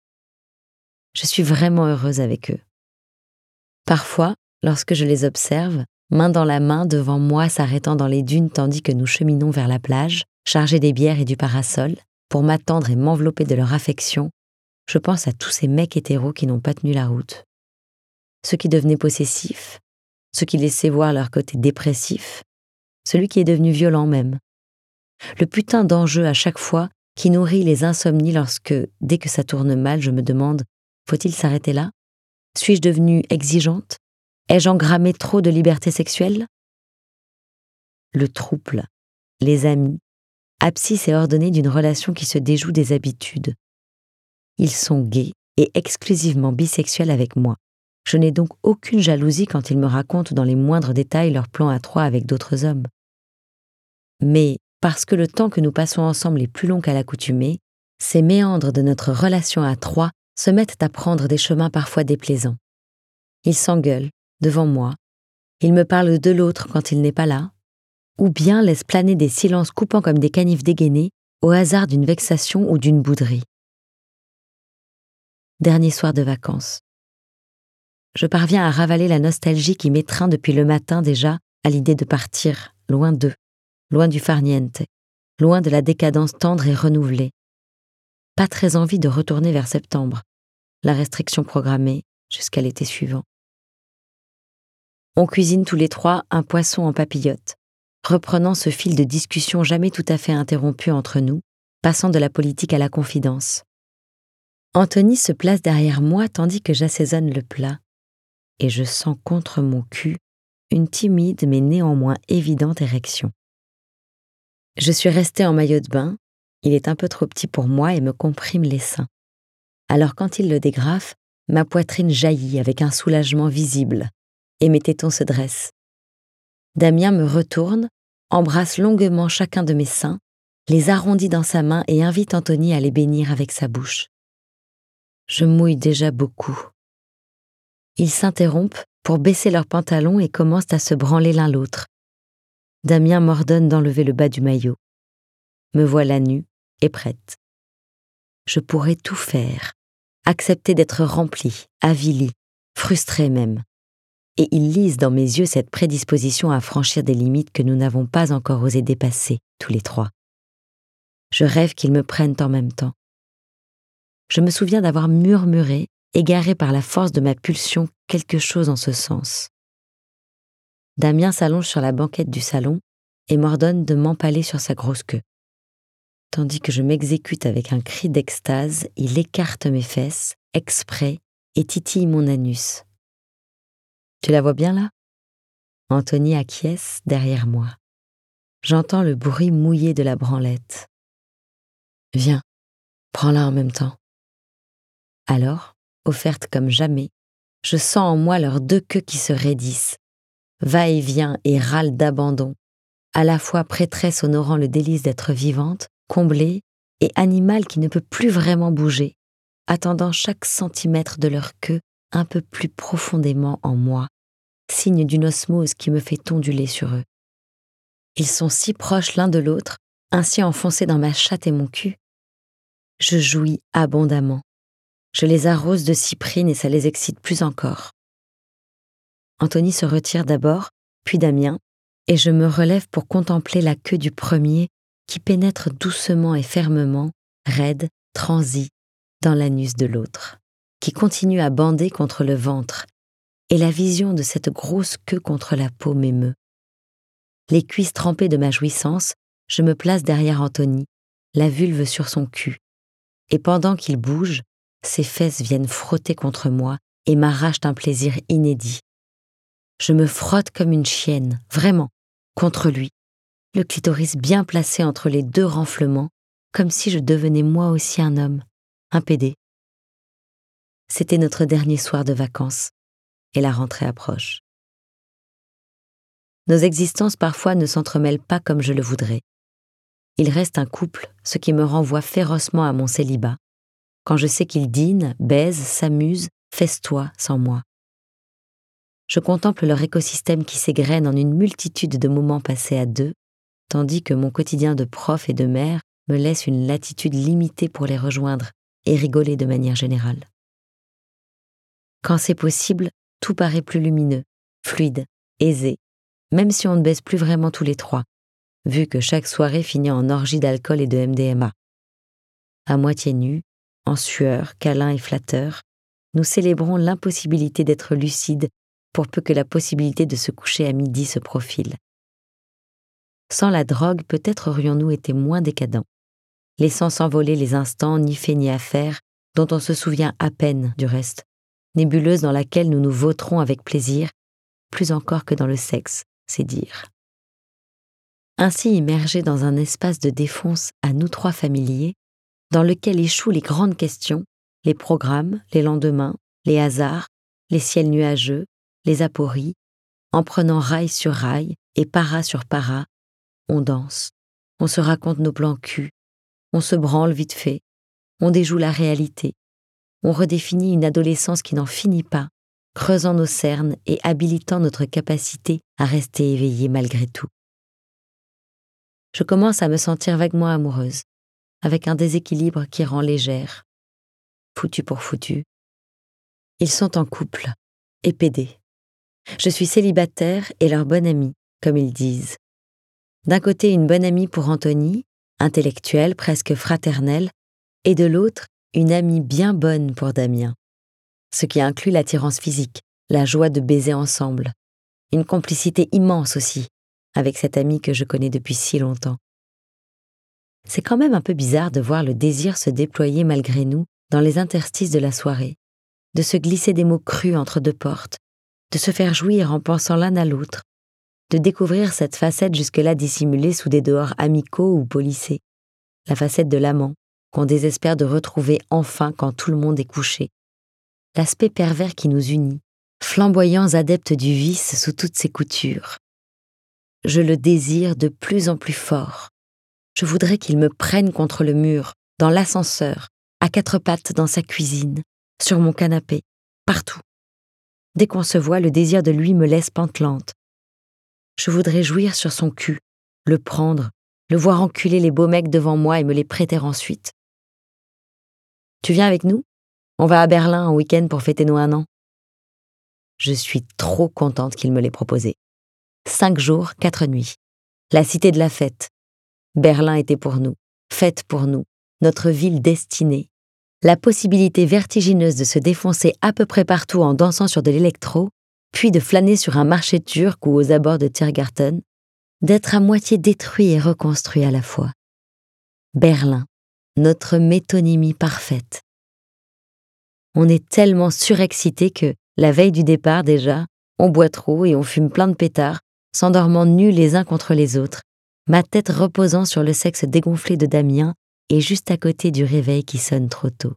Je suis vraiment heureuse avec eux. Parfois, lorsque je les observe, main dans la main devant moi s'arrêtant dans les dunes tandis que nous cheminons vers la plage, chargés des bières et du parasol, pour m'attendre et m'envelopper de leur affection, je pense à tous ces mecs hétéros qui n'ont pas tenu la route. Ceux qui devenaient possessifs, ceux qui laissaient voir leur côté dépressif, celui qui est devenu violent même. Le putain d'enjeu à chaque fois qui nourrit les insomnies lorsque, dès que ça tourne mal, je me demande « faut-il s'arrêter là? Suis-je devenue exigeante? Ai-je engrammé trop de liberté sexuelle ?» Le trouble, les amis, abscisse et ordonnée d'une relation qui se déjoue des habitudes. Ils sont gays et exclusivement bisexuels avec moi. Je n'ai donc aucune jalousie quand ils me racontent dans les moindres détails leurs plans à 3 avec d'autres hommes. Mais parce que le temps que nous passons ensemble est plus long qu'à l'accoutumée, ces méandres de notre relation à 3 se mettent à prendre des chemins parfois déplaisants. Ils s'engueulent, devant moi, ils me parlent de l'autre quand il n'est pas là, ou bien laissent planer des silences coupants comme des canifs dégainés au hasard d'une vexation ou d'une bouderie. Dernier soir de vacances. Je parviens à ravaler la nostalgie qui m'étreint depuis le matin déjà à l'idée de partir, loin d'eux, loin du farniente, loin de la décadence tendre et renouvelée. Pas très envie de retourner vers septembre, la restriction programmée jusqu'à l'été suivant. On cuisine tous les trois un poisson en papillote, reprenant ce fil de discussion jamais tout à fait interrompu entre nous, passant de la politique à la confidence. Anthony se place derrière moi tandis que j'assaisonne le plat, et je sens contre mon cul une timide mais néanmoins évidente érection. Je suis restée en maillot de bain, il est un peu trop petit pour moi et me comprime les seins. Alors quand il le dégrafe, ma poitrine jaillit avec un soulagement visible, et mes tétons se dressent. Damien me retourne, embrasse longuement chacun de mes seins, les arrondit dans sa main et invite Anthony à les bénir avec sa bouche. Je mouille déjà beaucoup. Ils s'interrompent pour baisser leurs pantalons et commencent à se branler l'un l'autre. Damien m'ordonne d'enlever le bas du maillot. Me voilà nue et prête. Je pourrais tout faire, accepter d'être remplie, avilie, frustrée même. Et ils lisent dans mes yeux cette prédisposition à franchir des limites que nous n'avons pas encore osé dépasser, tous les trois. Je rêve qu'ils me prennent en même temps. Je me souviens d'avoir murmuré, égaré par la force de ma pulsion, quelque chose en ce sens. Damien s'allonge sur la banquette du salon et m'ordonne de m'empaler sur sa grosse queue. Tandis que je m'exécute avec un cri d'extase, il écarte mes fesses, exprès, et titille mon anus. Tu la vois bien là ? Anthony acquiesce derrière moi. J'entends le bruit mouillé de la branlette. Viens, prends-la en même temps. Alors, offerte comme jamais, je sens en moi leurs deux queues qui se raidissent, va-et-vient et râle d'abandon, à la fois prêtresse honorant le délice d'être vivante, comblée, et animal qui ne peut plus vraiment bouger, attendant chaque centimètre de leur queue un peu plus profondément en moi, signe d'une osmose qui me fait onduler sur eux. Ils sont si proches l'un de l'autre, ainsi enfoncés dans ma chatte et mon cul. Je jouis abondamment. Je les arrose de cyprine et ça les excite plus encore. Anthony se retire d'abord, puis Damien, et je me relève pour contempler la queue du premier qui pénètre doucement et fermement, raide, transi, dans l'anus de l'autre, qui continue à bander contre le ventre, et la vision de cette grosse queue contre la peau m'émeut. Les cuisses trempées de ma jouissance, je me place derrière Anthony, la vulve sur son cul, et pendant qu'il bouge, ses fesses viennent frotter contre moi et m'arrachent un plaisir inédit. Je me frotte comme une chienne, vraiment, contre lui, le clitoris bien placé entre les deux renflements, comme si je devenais moi aussi un homme, un pédé. C'était notre dernier soir de vacances, et la rentrée approche. Nos existences parfois ne s'entremêlent pas comme je le voudrais. Il reste un couple, ce qui me renvoie férocement à mon célibat, quand je sais qu'il dîne, baise, s'amuse, festoie sans moi. Je contemple leur écosystème qui s'égrène en une multitude de moments passés à deux, tandis que mon quotidien de prof et de mère me laisse une latitude limitée pour les rejoindre et rigoler de manière générale. Quand c'est possible, tout paraît plus lumineux, fluide, aisé, même si on ne baise plus vraiment tous les trois, vu que chaque soirée finit en orgie d'alcool et de MDMA. À moitié nus, en sueur, câlin et flatteur, nous célébrons l'impossibilité d'être lucides pour peu que la possibilité de se coucher à midi se profile. Sans la drogue, peut-être aurions-nous été moins décadents, laissant s'envoler les instants ni faits ni à faire, dont on se souvient à peine du reste, nébuleuse dans laquelle nous nous vautrons avec plaisir, plus encore que dans le sexe, c'est dire. Ainsi immergés dans un espace de défonce à nous trois familiers, dans lequel échouent les grandes questions, les programmes, les lendemains, les hasards, les ciels nuageux, les apories, en prenant rail sur rail et para sur para, on danse, on se raconte nos plans cul, on se branle vite fait, on déjoue la réalité, on redéfinit une adolescence qui n'en finit pas, creusant nos cernes et habilitant notre capacité à rester éveillée malgré tout. Je commence à me sentir vaguement amoureuse, avec un déséquilibre qui rend légère. Foutu pour foutu. Ils sont en couple, et pédés. Je suis célibataire et leur bonne amie, comme ils disent. D'un côté une bonne amie pour Anthony, intellectuelle, presque fraternelle, et de l'autre, une amie bien bonne pour Damien. Ce qui inclut l'attirance physique, la joie de baiser ensemble, une complicité immense aussi, avec cette amie que je connais depuis si longtemps. C'est quand même un peu bizarre de voir le désir se déployer malgré nous dans les interstices de la soirée, de se glisser des mots crus entre deux portes, de se faire jouir en pensant l'un à l'autre, de découvrir cette facette jusque-là dissimulée sous des dehors amicaux ou polissés, la facette de l'amant qu'on désespère de retrouver enfin quand tout le monde est couché, l'aspect pervers qui nous unit, flamboyants adeptes du vice sous toutes ses coutures. Je le désire de plus en plus fort. Je voudrais qu'il me prenne contre le mur, dans l'ascenseur, à quatre pattes dans sa cuisine, sur mon canapé, partout. Dès qu'on se voit, le désir de lui me laisse pantelante. Je voudrais jouir sur son cul, le prendre, le voir enculer les beaux mecs devant moi et me les prêter ensuite. Tu viens avec nous ? On va à Berlin en week-end pour fêter nos 1 an. Je suis trop contente qu'il me l'ait proposé. 5 jours, 4 nuits. La cité de la fête. Berlin était pour nous, fête pour nous, notre ville destinée. La possibilité vertigineuse de se défoncer à peu près partout en dansant sur de l'électro, puis de flâner sur un marché turc ou aux abords de Tiergarten, d'être à moitié détruit et reconstruit à la fois. Berlin, notre métonymie parfaite. On est tellement surexcité que, la veille du départ déjà, on boit trop et on fume plein de pétards, s'endormant nus les uns contre les autres, ma tête reposant sur le sexe dégonflé de Damien et juste à côté du réveil qui sonne trop tôt.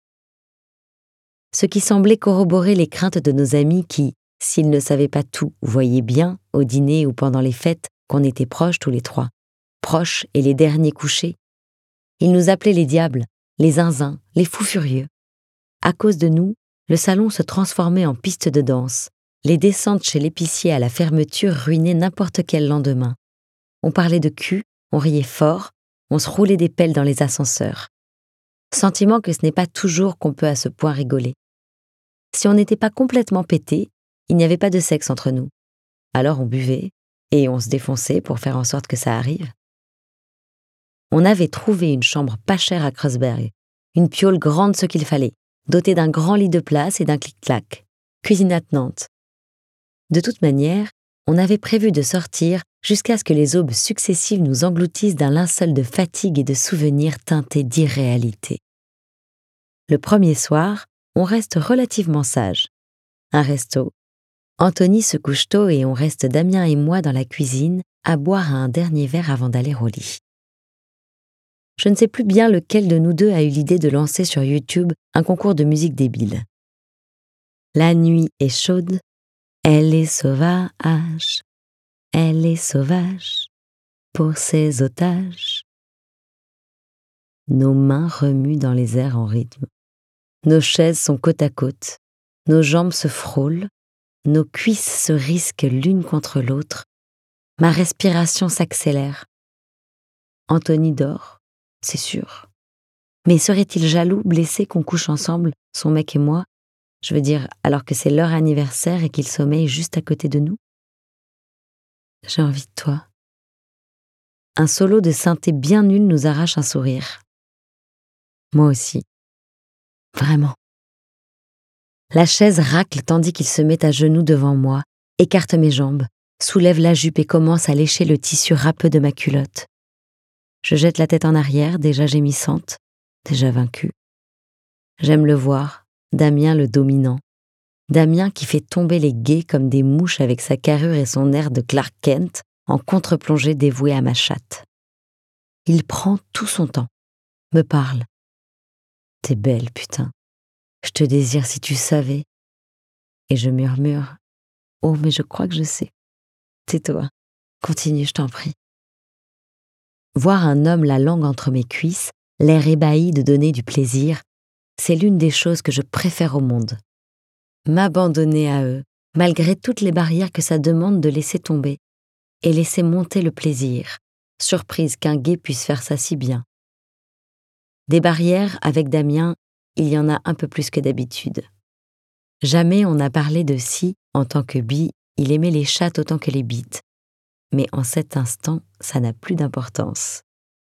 Ce qui semblait corroborer les craintes de nos amis qui, s'ils ne savaient pas tout, voyaient bien, au dîner ou pendant les fêtes, qu'on était proches tous les trois, proches et les derniers couchés. Ils nous appelaient les diables, les zinzins, les fous furieux. À cause de nous, le salon se transformait en piste de danse. Les descentes chez l'épicier à la fermeture ruinaient n'importe quel lendemain. On parlait de cul, on riait fort, on se roulait des pelles dans les ascenseurs. Sentiment que ce n'est pas toujours qu'on peut à ce point rigoler. Si on n'était pas complètement pété, il n'y avait pas de sexe entre nous. Alors on buvait, et on se défonçait pour faire en sorte que ça arrive. On avait trouvé une chambre pas chère à Kreuzberg, une piole grande ce qu'il fallait, dotée d'un grand lit de place et d'un clic-clac, cuisine attenante. De toute manière, on avait prévu de sortir jusqu'à ce que les aubes successives nous engloutissent d'un linceul de fatigue et de souvenirs teintés d'irréalité. Le premier soir, on reste relativement sage. Un resto. Anthony se couche tôt et on reste Damien et moi dans la cuisine à boire un dernier verre avant d'aller au lit. Je ne sais plus bien lequel de nous deux a eu l'idée de lancer sur YouTube un concours de musique débile. La nuit est chaude, elle est sauvage, elle est sauvage pour ses otages. Nos mains remuent dans les airs en rythme. Nos chaises sont côte à côte, nos jambes se frôlent, nos cuisses se risquent l'une contre l'autre. Ma respiration s'accélère. Anthony dort, c'est sûr. Mais serait-il jaloux, blessé qu'on couche ensemble, son mec et moi, je veux dire, alors que c'est leur anniversaire et qu'il sommeille juste à côté de nous ? J'ai envie de toi. Un solo de synthé bien nul nous arrache un sourire. Moi aussi. Vraiment. La chaise racle tandis qu'il se met à genoux devant moi, écarte mes jambes, soulève la jupe et commence à lécher le tissu râpeux de ma culotte. Je jette la tête en arrière, déjà gémissante, déjà vaincue. J'aime le voir, Damien le dominant. Damien qui fait tomber les gays comme des mouches avec sa carrure et son air de Clark Kent en contre-plongée dévoué à ma chatte. Il prend tout son temps, me parle. T'es belle, putain. Je te désire si tu savais. Et je murmure. Oh, mais je crois que je sais. Tais-toi. Continue, je t'en prie. Voir un homme la langue entre mes cuisses, l'air ébahi de donner du plaisir, c'est l'une des choses que je préfère au monde. M'abandonner à eux, malgré toutes les barrières que ça demande de laisser tomber, et laisser monter le plaisir, surprise qu'un gay puisse faire ça si bien. Des barrières, avec Damien, il y en a un peu plus que d'habitude. Jamais on n'a parlé de si, en tant que bi, il aimait les chattes autant que les bites. Mais en cet instant, ça n'a plus d'importance.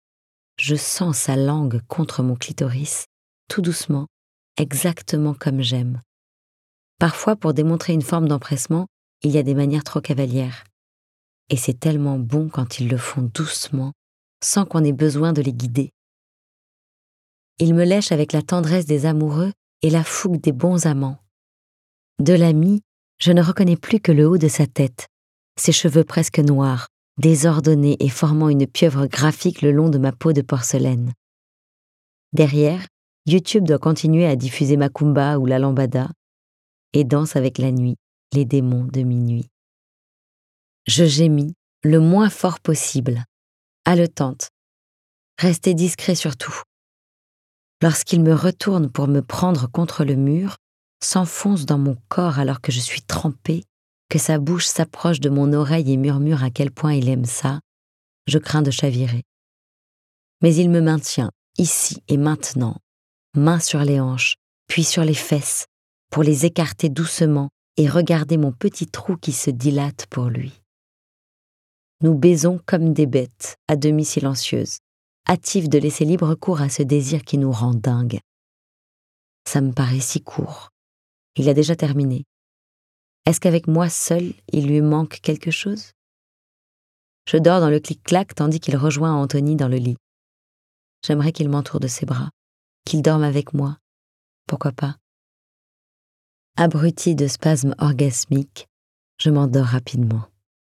je sens sa langue contre mon clitoris, tout doucement, exactement comme j'aime. Parfois, pour démontrer une forme d'empressement, il y a des manières trop cavalières. Et c'est tellement bon quand ils le font doucement, sans qu'on ait besoin de les guider. Il me lèche avec la tendresse des amoureux et la fougue des bons amants. De l'ami, je ne reconnais plus que le haut de sa tête, ses cheveux presque noirs, désordonnés et formant une pieuvre graphique le long de ma peau de porcelaine. Derrière, YouTube doit continuer à diffuser Macumba ou la lambada et danse avec la nuit, les démons de minuit. Je gémis le moins fort possible, haletante, restez discret surtout. Lorsqu'il me retourne pour me prendre contre le mur, s'enfonce dans mon corps alors que je suis trempée, que sa bouche s'approche de mon oreille et murmure à quel point il aime ça, je crains de chavirer. Mais il me maintient, ici et maintenant, main sur les hanches, puis sur les fesses, pour les écarter doucement et regarder mon petit trou qui se dilate pour lui. Nous baisons comme des bêtes, à demi silencieuses, hâtives de laisser libre cours à ce désir qui nous rend dingues. Ça me paraît si court. Il a déjà terminé. Est-ce qu'avec moi seul, il lui manque quelque chose? Je dors dans le clic-clac tandis qu'il rejoint Anthony dans le lit. J'aimerais qu'il m'entoure de ses bras, qu'il dorme avec moi. Pourquoi pas? Abruti de spasmes orgasmiques, je m'endors rapidement.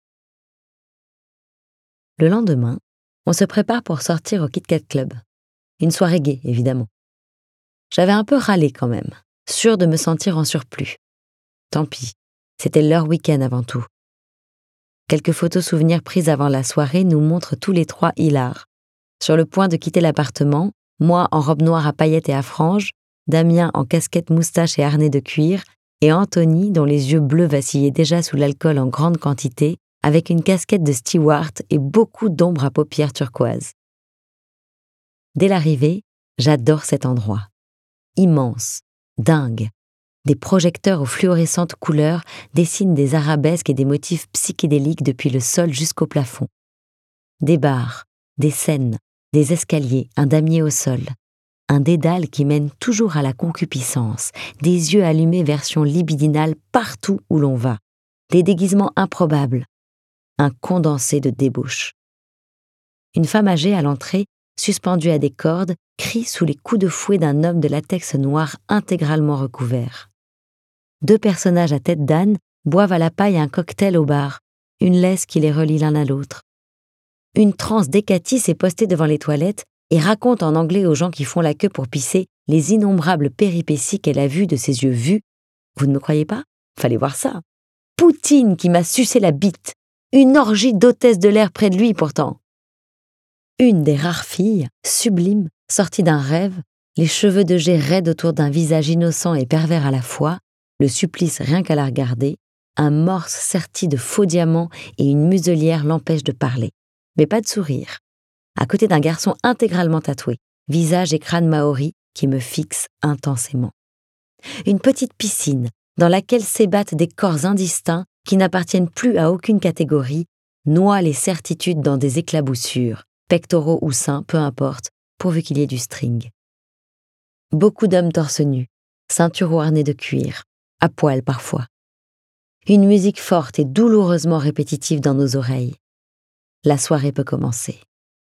Le lendemain, on se prépare pour sortir au Kit Kat Club. Une soirée gaie, évidemment. J'avais un peu râlé quand même, sûre de me sentir en surplus. Tant pis, c'était leur week-end avant tout. Quelques photos souvenirs prises avant la soirée nous montrent tous les trois hilars. Sur le point de quitter l'appartement, moi en robe noire à paillettes et à franges, Damien en casquette moustache et harnais de cuir, et Anthony dont les yeux bleus vacillaient déjà sous l'alcool en grande quantité, avec une casquette de steward et beaucoup d'ombre à paupières turquoises. Dès l'arrivée, j'adore cet endroit. Immense, dingue. Des projecteurs aux fluorescentes couleurs dessinent des arabesques et des motifs psychédéliques depuis le sol jusqu'au plafond. Des bars, des scènes, des escaliers, un damier au sol. Un dédale qui mène toujours à la concupiscence, des yeux allumés version libidinale partout où l'on va. Des déguisements improbables. Un condensé de débauche. Une femme âgée à l'entrée, suspendue à des cordes, crie sous les coups de fouet d'un homme de latex noir intégralement recouvert. Deux personnages à tête d'âne boivent à la paille un cocktail au bar, une laisse qui les relie l'un à l'autre. Une transe d'Hécati s'est postée devant les toilettes et raconte en anglais aux gens qui font la queue pour pisser les innombrables péripéties qu'elle a vues de ses yeux vus. Vous ne me croyez pas? Fallait voir ça. Poutine qui m'a sucé la bite. Une orgie d'hôtesse de l'air près de lui pourtant. Une des rares filles, sublime, sortie d'un rêve, les cheveux de jet raides autour d'un visage innocent et pervers à la fois, le supplice rien qu'à la regarder, un morse serti de faux diamants et une muselière l'empêche de parler. Mais pas de sourire. À côté d'un garçon intégralement tatoué, visage et crâne maori qui me fixe intensément. Une petite piscine dans laquelle s'ébattent des corps indistincts qui n'appartiennent plus à aucune catégorie, noient les certitudes dans des éclaboussures, pectoraux ou seins, peu importe, pourvu qu'il y ait du string. Beaucoup d'hommes torse nus, ceinture ou harnais de cuir, à poil parfois. Une musique forte et douloureusement répétitive dans nos oreilles. La soirée peut commencer.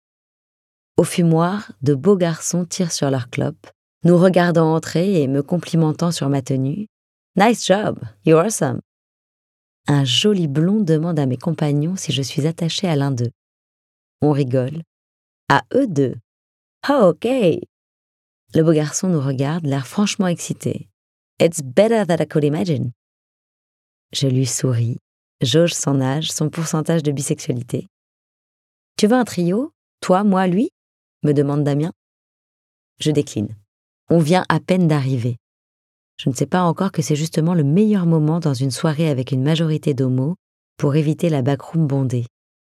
Au fumoir, de beaux garçons tirent sur leurs clopes, nous regardant entrer et me complimentant sur ma tenue. « Nice job, you're awesome !» Un joli blond demande à mes compagnons si je suis attachée à l'un d'eux. On rigole. À eux deux. « Oh, ok !» Le beau garçon nous regarde, l'air franchement excité. « It's better than I could imagine !» Je lui souris, jauge son âge, son pourcentage de bisexualité. « Tu veux un trio? Toi, moi, lui ?» me demande Damien. Je décline. On vient à peine d'arriver. Je ne sais pas encore que c'est justement le meilleur moment dans une soirée avec une majorité d'homos pour éviter la backroom bondée.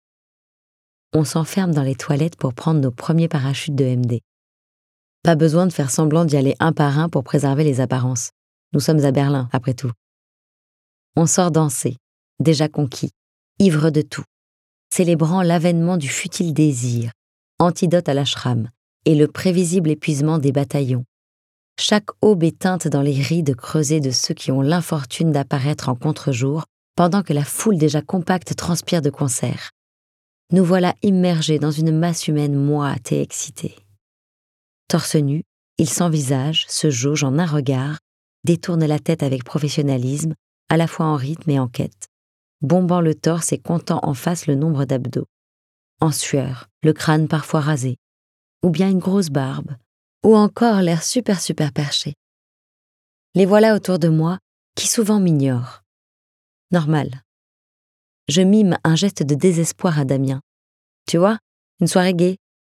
On s'enferme dans les toilettes pour prendre nos premiers parachutes de MD. Pas besoin de faire semblant d'y aller un par un pour préserver les apparences. Nous sommes à Berlin, après tout. On sort danser, déjà conquis, ivre de tout, célébrant l'avènement du futile désir, antidote à l'ashram, et le prévisible épuisement des bataillons. Chaque aube est teinte dans les rides creusées de ceux qui ont l'infortune d'apparaître en contre-jour, pendant que la foule déjà compacte transpire de concert. Nous voilà immergés dans une masse humaine moite et excitée. Torse nu, ils s'envisagent, se jaugent en un regard, détournent la tête avec professionnalisme, à la fois en rythme et en quête, bombant le torse et comptant en face le nombre d'abdos. En sueur, le crâne parfois rasé, ou bien une grosse barbe, ou encore l'air super perché. Les voilà autour de moi, qui souvent m'ignorent. Normal. Je mime un geste de désespoir à Damien. Tu vois, une soirée gaie.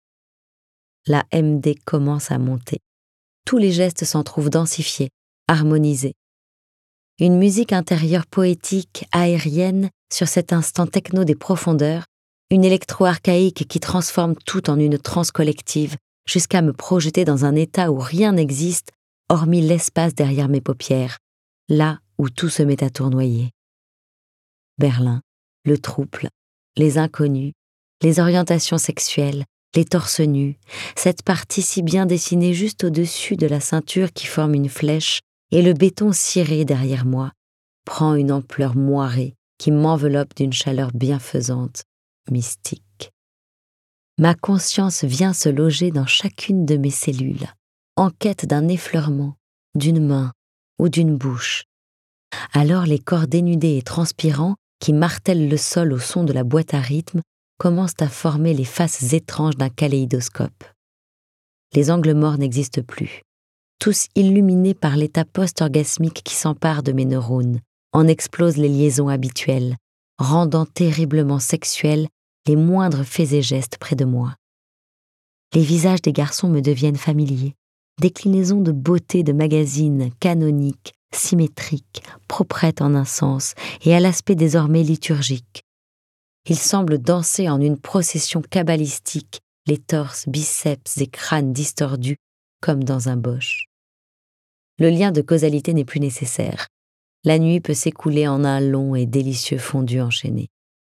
La MD commence à monter. Tous les gestes s'en trouvent densifiés, harmonisés. Une musique intérieure poétique, aérienne, sur cet instant techno des profondeurs, une électro-archaïque qui transforme tout en une transe collective, jusqu'à me projeter dans un état où rien n'existe, hormis l'espace derrière mes paupières, là où tout se met à tournoyer. Berlin, le trouble, les inconnus, les orientations sexuelles, les torses nus, cette partie si bien dessinée juste au-dessus de la ceinture qui forme une flèche, et le béton ciré derrière moi, prend une ampleur moirée qui m'enveloppe d'une chaleur bienfaisante, mystique. Ma conscience vient se loger dans chacune de mes cellules, en quête d'un effleurement, d'une main ou d'une bouche. Alors les corps dénudés et transpirants, qui martèlent le sol au son de la boîte à rythme, commencent à former les faces étranges d'un kaléidoscope. Les angles morts n'existent plus, tous illuminés par l'état post-orgasmique qui s'empare de mes neurones, en explose les liaisons habituelles, rendant terriblement sexuels les moindres faits et gestes près de moi. Les visages des garçons me deviennent familiers, déclinaisons de beauté de magazines canoniques, symétriques, proprettes en un sens et à l'aspect désormais liturgique. Ils semblent danser en une procession kabbalistique, les torses, biceps et crânes distordus comme dans un bosch. Le lien de causalité n'est plus nécessaire. La nuit peut s'écouler en un long et délicieux fondu enchaîné.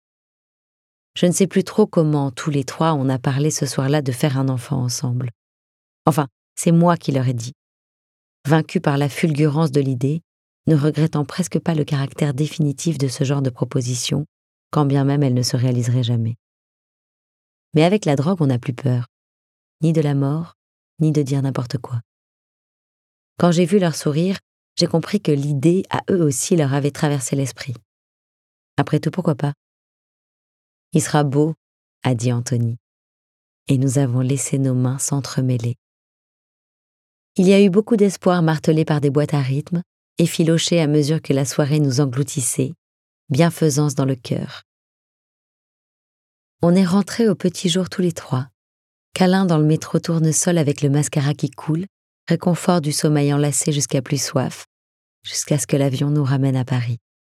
Je ne sais plus trop comment, tous les trois, on a parlé ce soir-là de faire un enfant ensemble. Enfin, c'est moi qui leur ai dit. Vaincu par la fulgurance de l'idée, ne regrettant presque pas le caractère définitif de ce genre de proposition, quand bien même elle ne se réaliserait jamais. Mais avec la drogue, on n'a plus peur, ni de la mort, ni de dire n'importe quoi. Quand j'ai vu leur sourire, j'ai compris que l'idée, à eux aussi, leur avait traversé l'esprit. Après tout, pourquoi pas ? Il sera beau, a dit Anthony, et nous avons laissé nos mains s'entremêler. Il y a eu beaucoup d'espoir martelé par des boîtes à rythme, effilochés à mesure que la soirée nous engloutissait, bienfaisance dans le cœur. On est rentrés au petit jour tous les trois, câlins dans le métro tournesol avec le mascara qui coule, réconfort du sommeil enlacé jusqu'à plus soif, jusqu'à ce que l'avion nous ramène à Paris.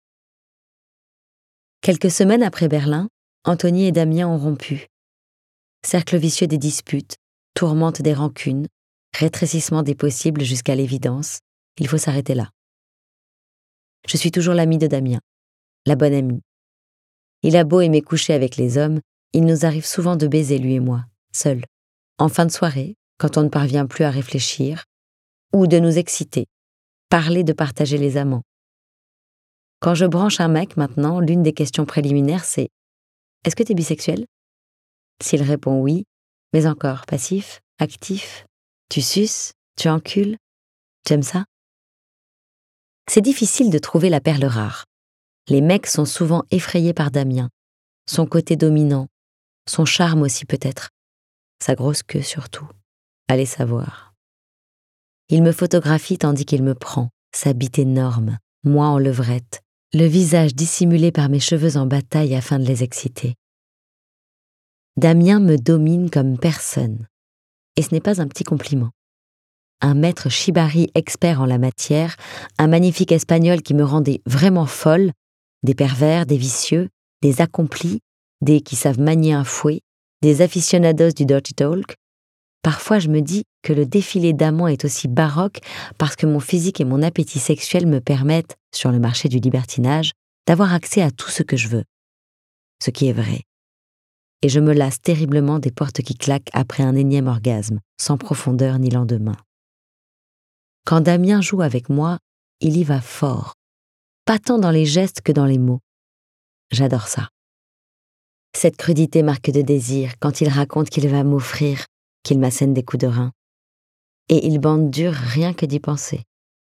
Quelques semaines après Berlin, Anthony et Damien ont rompu. Cercle vicieux des disputes, tourmente des rancunes, rétrécissement des possibles jusqu'à l'évidence, il faut s'arrêter là. Je suis toujours l'amie de Damien, la bonne amie. Il a beau aimer coucher avec les hommes, il nous arrive souvent de baiser lui et moi, seuls, en fin de soirée, quand on ne parvient plus à réfléchir, ou de nous exciter, parler de partager les amants. Quand je branche un mec maintenant, l'une des questions préliminaires c'est « Est-ce que t'es bisexuel ?» S'il répond oui, mais encore passif, actif, tu suces, tu encules, tu aimes ça ? C'est difficile de trouver la perle rare. Les mecs sont souvent effrayés par Damien, son côté dominant, son charme aussi peut-être, sa grosse queue surtout, allez savoir. Il me photographie tandis qu'il me prend, sa bite énorme, moi en levrette, le visage dissimulé par mes cheveux en bataille afin de les exciter. Damien me domine comme personne, et ce n'est pas un petit compliment. Un maître shibari expert en la matière, un magnifique espagnol qui me rendait vraiment folle, des pervers, des vicieux, des accomplis, des qui savent manier un fouet, des aficionados du dirty talk. Parfois je me dis que le défilé d'amants est aussi baroque parce que mon physique et mon appétit sexuel me permettent, sur le marché du libertinage, d'avoir accès à tout ce que je veux. Ce qui est vrai. et je me lasse terriblement des portes qui claquent après un énième orgasme, sans profondeur ni lendemain. Quand Damien joue avec moi, il y va fort, pas tant dans les gestes que dans les mots. J'adore ça. Cette crudité marque de désir quand il raconte qu'il va m'offrir, qu'il m'assène des coups de rein. Et il bande dur rien que d'y penser.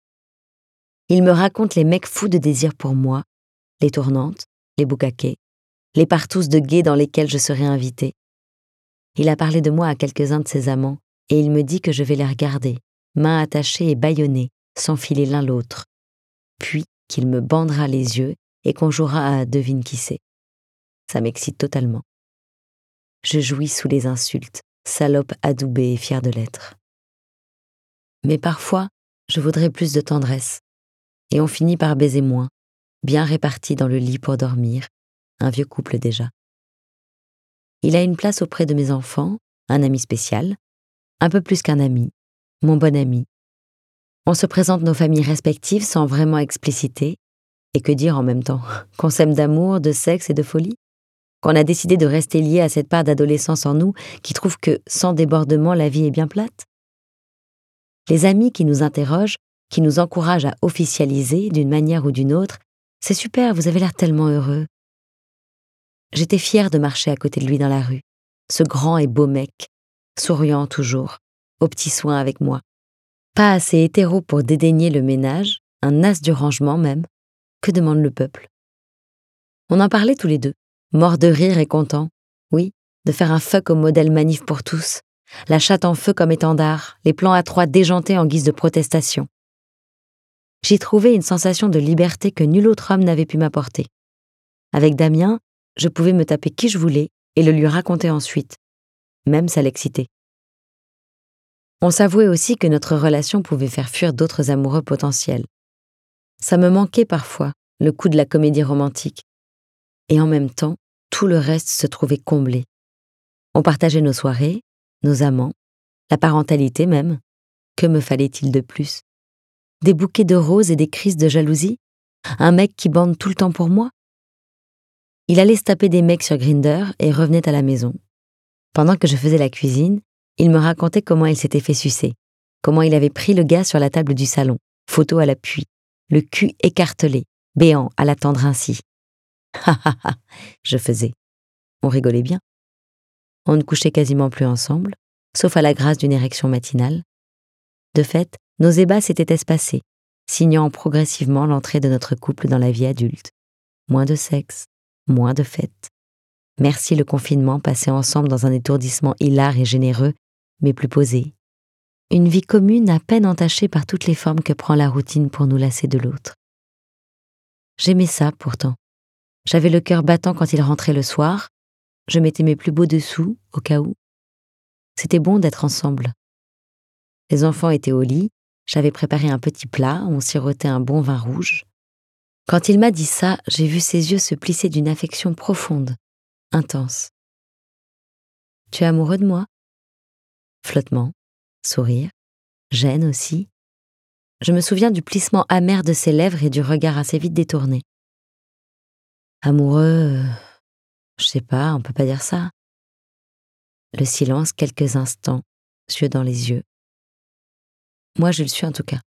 Il me raconte les mecs fous de désir pour moi, les tournantes, les boucaquets, les partous de gays dans lesquels je serai invitée. Il a parlé de moi à quelques-uns de ses amants, et il me dit que je vais les regarder, mains attachées et bâillonnées, s'enfiler l'un l'autre. Puis qu'il me bandera les yeux et qu'on jouera à devine qui c'est. Ça m'excite totalement. Je jouis sous les insultes, salope adoubée et fière de l'être. Mais parfois, je voudrais plus de tendresse, et on finit par baiser moins, bien répartis dans le lit pour dormir, un vieux couple déjà. Il a une place auprès de mes enfants, un ami spécial, un peu plus qu'un ami, mon bon ami. On se présente nos familles respectives sans vraiment expliciter, et que dire en même temps, qu'on s'aime d'amour, de sexe et de folie, qu'on a décidé de rester liés à cette part d'adolescence en nous qui trouve que, sans débordement, la vie est bien plate. Les amis qui nous interrogent, qui nous encouragent à officialiser d'une manière ou d'une autre, c'est super, vous avez l'air tellement heureux. J'étais fière de marcher à côté de lui dans la rue, ce grand et beau mec, souriant toujours, aux petits soins avec moi. Pas assez hétéro pour dédaigner le ménage, un as du rangement même. Que demande le peuple? On en parlait tous les deux, morts de rire et contents. Oui, de faire un fuck au modèle manif pour tous, la chatte en feu comme étendard, les plans A3 déjantés en guise de protestation. J'y trouvais une sensation de liberté que nul autre homme n'avait pu m'apporter. Avec Damien, je pouvais me taper qui je voulais et le lui raconter ensuite. Même ça l'excitait. On s'avouait aussi que notre relation pouvait faire fuir d'autres amoureux potentiels. Ça me manquait parfois, le coup de la comédie romantique. Et en même temps, tout le reste se trouvait comblé. On partageait nos soirées, nos amants, la parentalité même. Que me fallait-il de plus? Des bouquets de roses et des crises de jalousie? Un mec qui bande tout le temps pour moi? Il allait se taper des mecs sur Grindr et revenait à la maison. Pendant que je faisais la cuisine, il me racontait comment il s'était fait sucer, comment il avait pris le gars sur la table du salon, photo à l'appui, le cul écartelé, béant à l'attendre ainsi. Ha ha ha, je faisais. On rigolait bien. On ne couchait quasiment plus ensemble, sauf à la grâce d'une érection matinale. De fait, nos ébats s'étaient espacés, signant progressivement l'entrée de notre couple dans la vie adulte. Moins de sexe, moins de fêtes. Merci le confinement passé ensemble dans un étourdissement hilar et généreux, mais plus posé. Une vie commune à peine entachée par toutes les formes que prend la routine pour nous lasser de l'autre. J'aimais ça pourtant. J'avais le cœur battant quand il rentrait le soir. Je mettais mes plus beaux dessous, au cas où. C'était bon d'être ensemble. Les enfants étaient au lit, j'avais préparé un petit plat, on sirotait un bon vin rouge. Quand il m'a dit ça, j'ai vu ses yeux se plisser d'une affection profonde, intense. « Tu es amoureux de moi ?» Flottement, sourire, gêne aussi. Je me souviens du plissement amer de ses lèvres et du regard assez vite détourné. Amoureux, je sais pas, on peut pas dire ça. Le silence, quelques instants, yeux dans les yeux. Moi, je le suis en tout cas.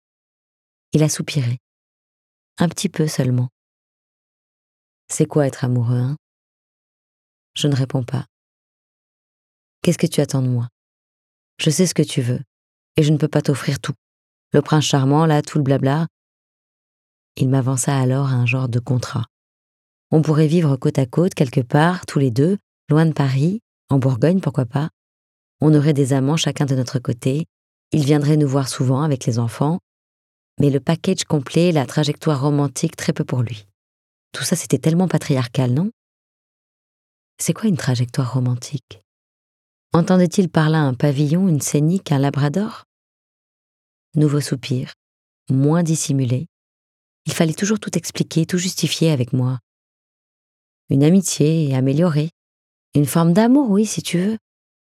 Il a soupiré. Un petit peu seulement. C'est quoi être amoureux, hein? Je ne réponds pas. Qu'est-ce que tu attends de moi? Je sais ce que tu veux, et je ne peux pas t'offrir tout. Le prince charmant, là, tout le blabla. Il m'avança alors à un genre de contrat. On pourrait vivre côte à côte, quelque part, tous les deux, loin de Paris, en Bourgogne, pourquoi pas. On aurait des amants chacun de notre côté. Il viendrait nous voir souvent avec les enfants. Mais le package complet, la trajectoire romantique, très peu pour lui. Tout ça, c'était tellement patriarcal, non? C'est quoi une trajectoire romantique? Entendait-il par là un pavillon, une scénique, un labrador? Nouveau soupir, moins dissimulé. Il fallait toujours tout expliquer, tout justifier avec moi. Une amitié améliorée. Une forme d'amour, oui, si tu veux.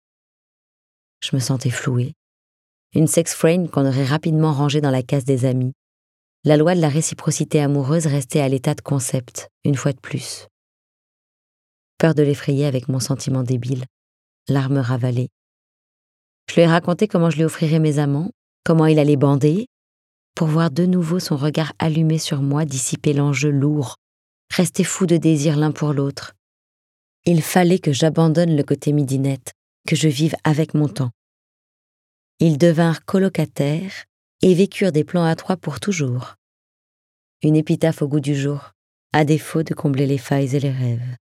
Je me sentais flouée. Une sex friend qu'on aurait rapidement rangée dans la case des amis. La loi de la réciprocité amoureuse restait à l'état de concept, une fois de plus. peur de l'effrayer avec mon sentiment débile, larmes ravalées. Je lui ai raconté comment je lui offrirais mes amants, comment il allait bander, pour voir de nouveau son regard allumé sur moi dissiper l'enjeu lourd, rester fou de désir l'un pour l'autre. Il fallait que j'abandonne le côté midinette, que je vive avec mon temps. Ils devinrent colocataires et vécurent des plans à trois pour toujours. Une épitaphe au goût du jour, à défaut de combler les failles et les rêves.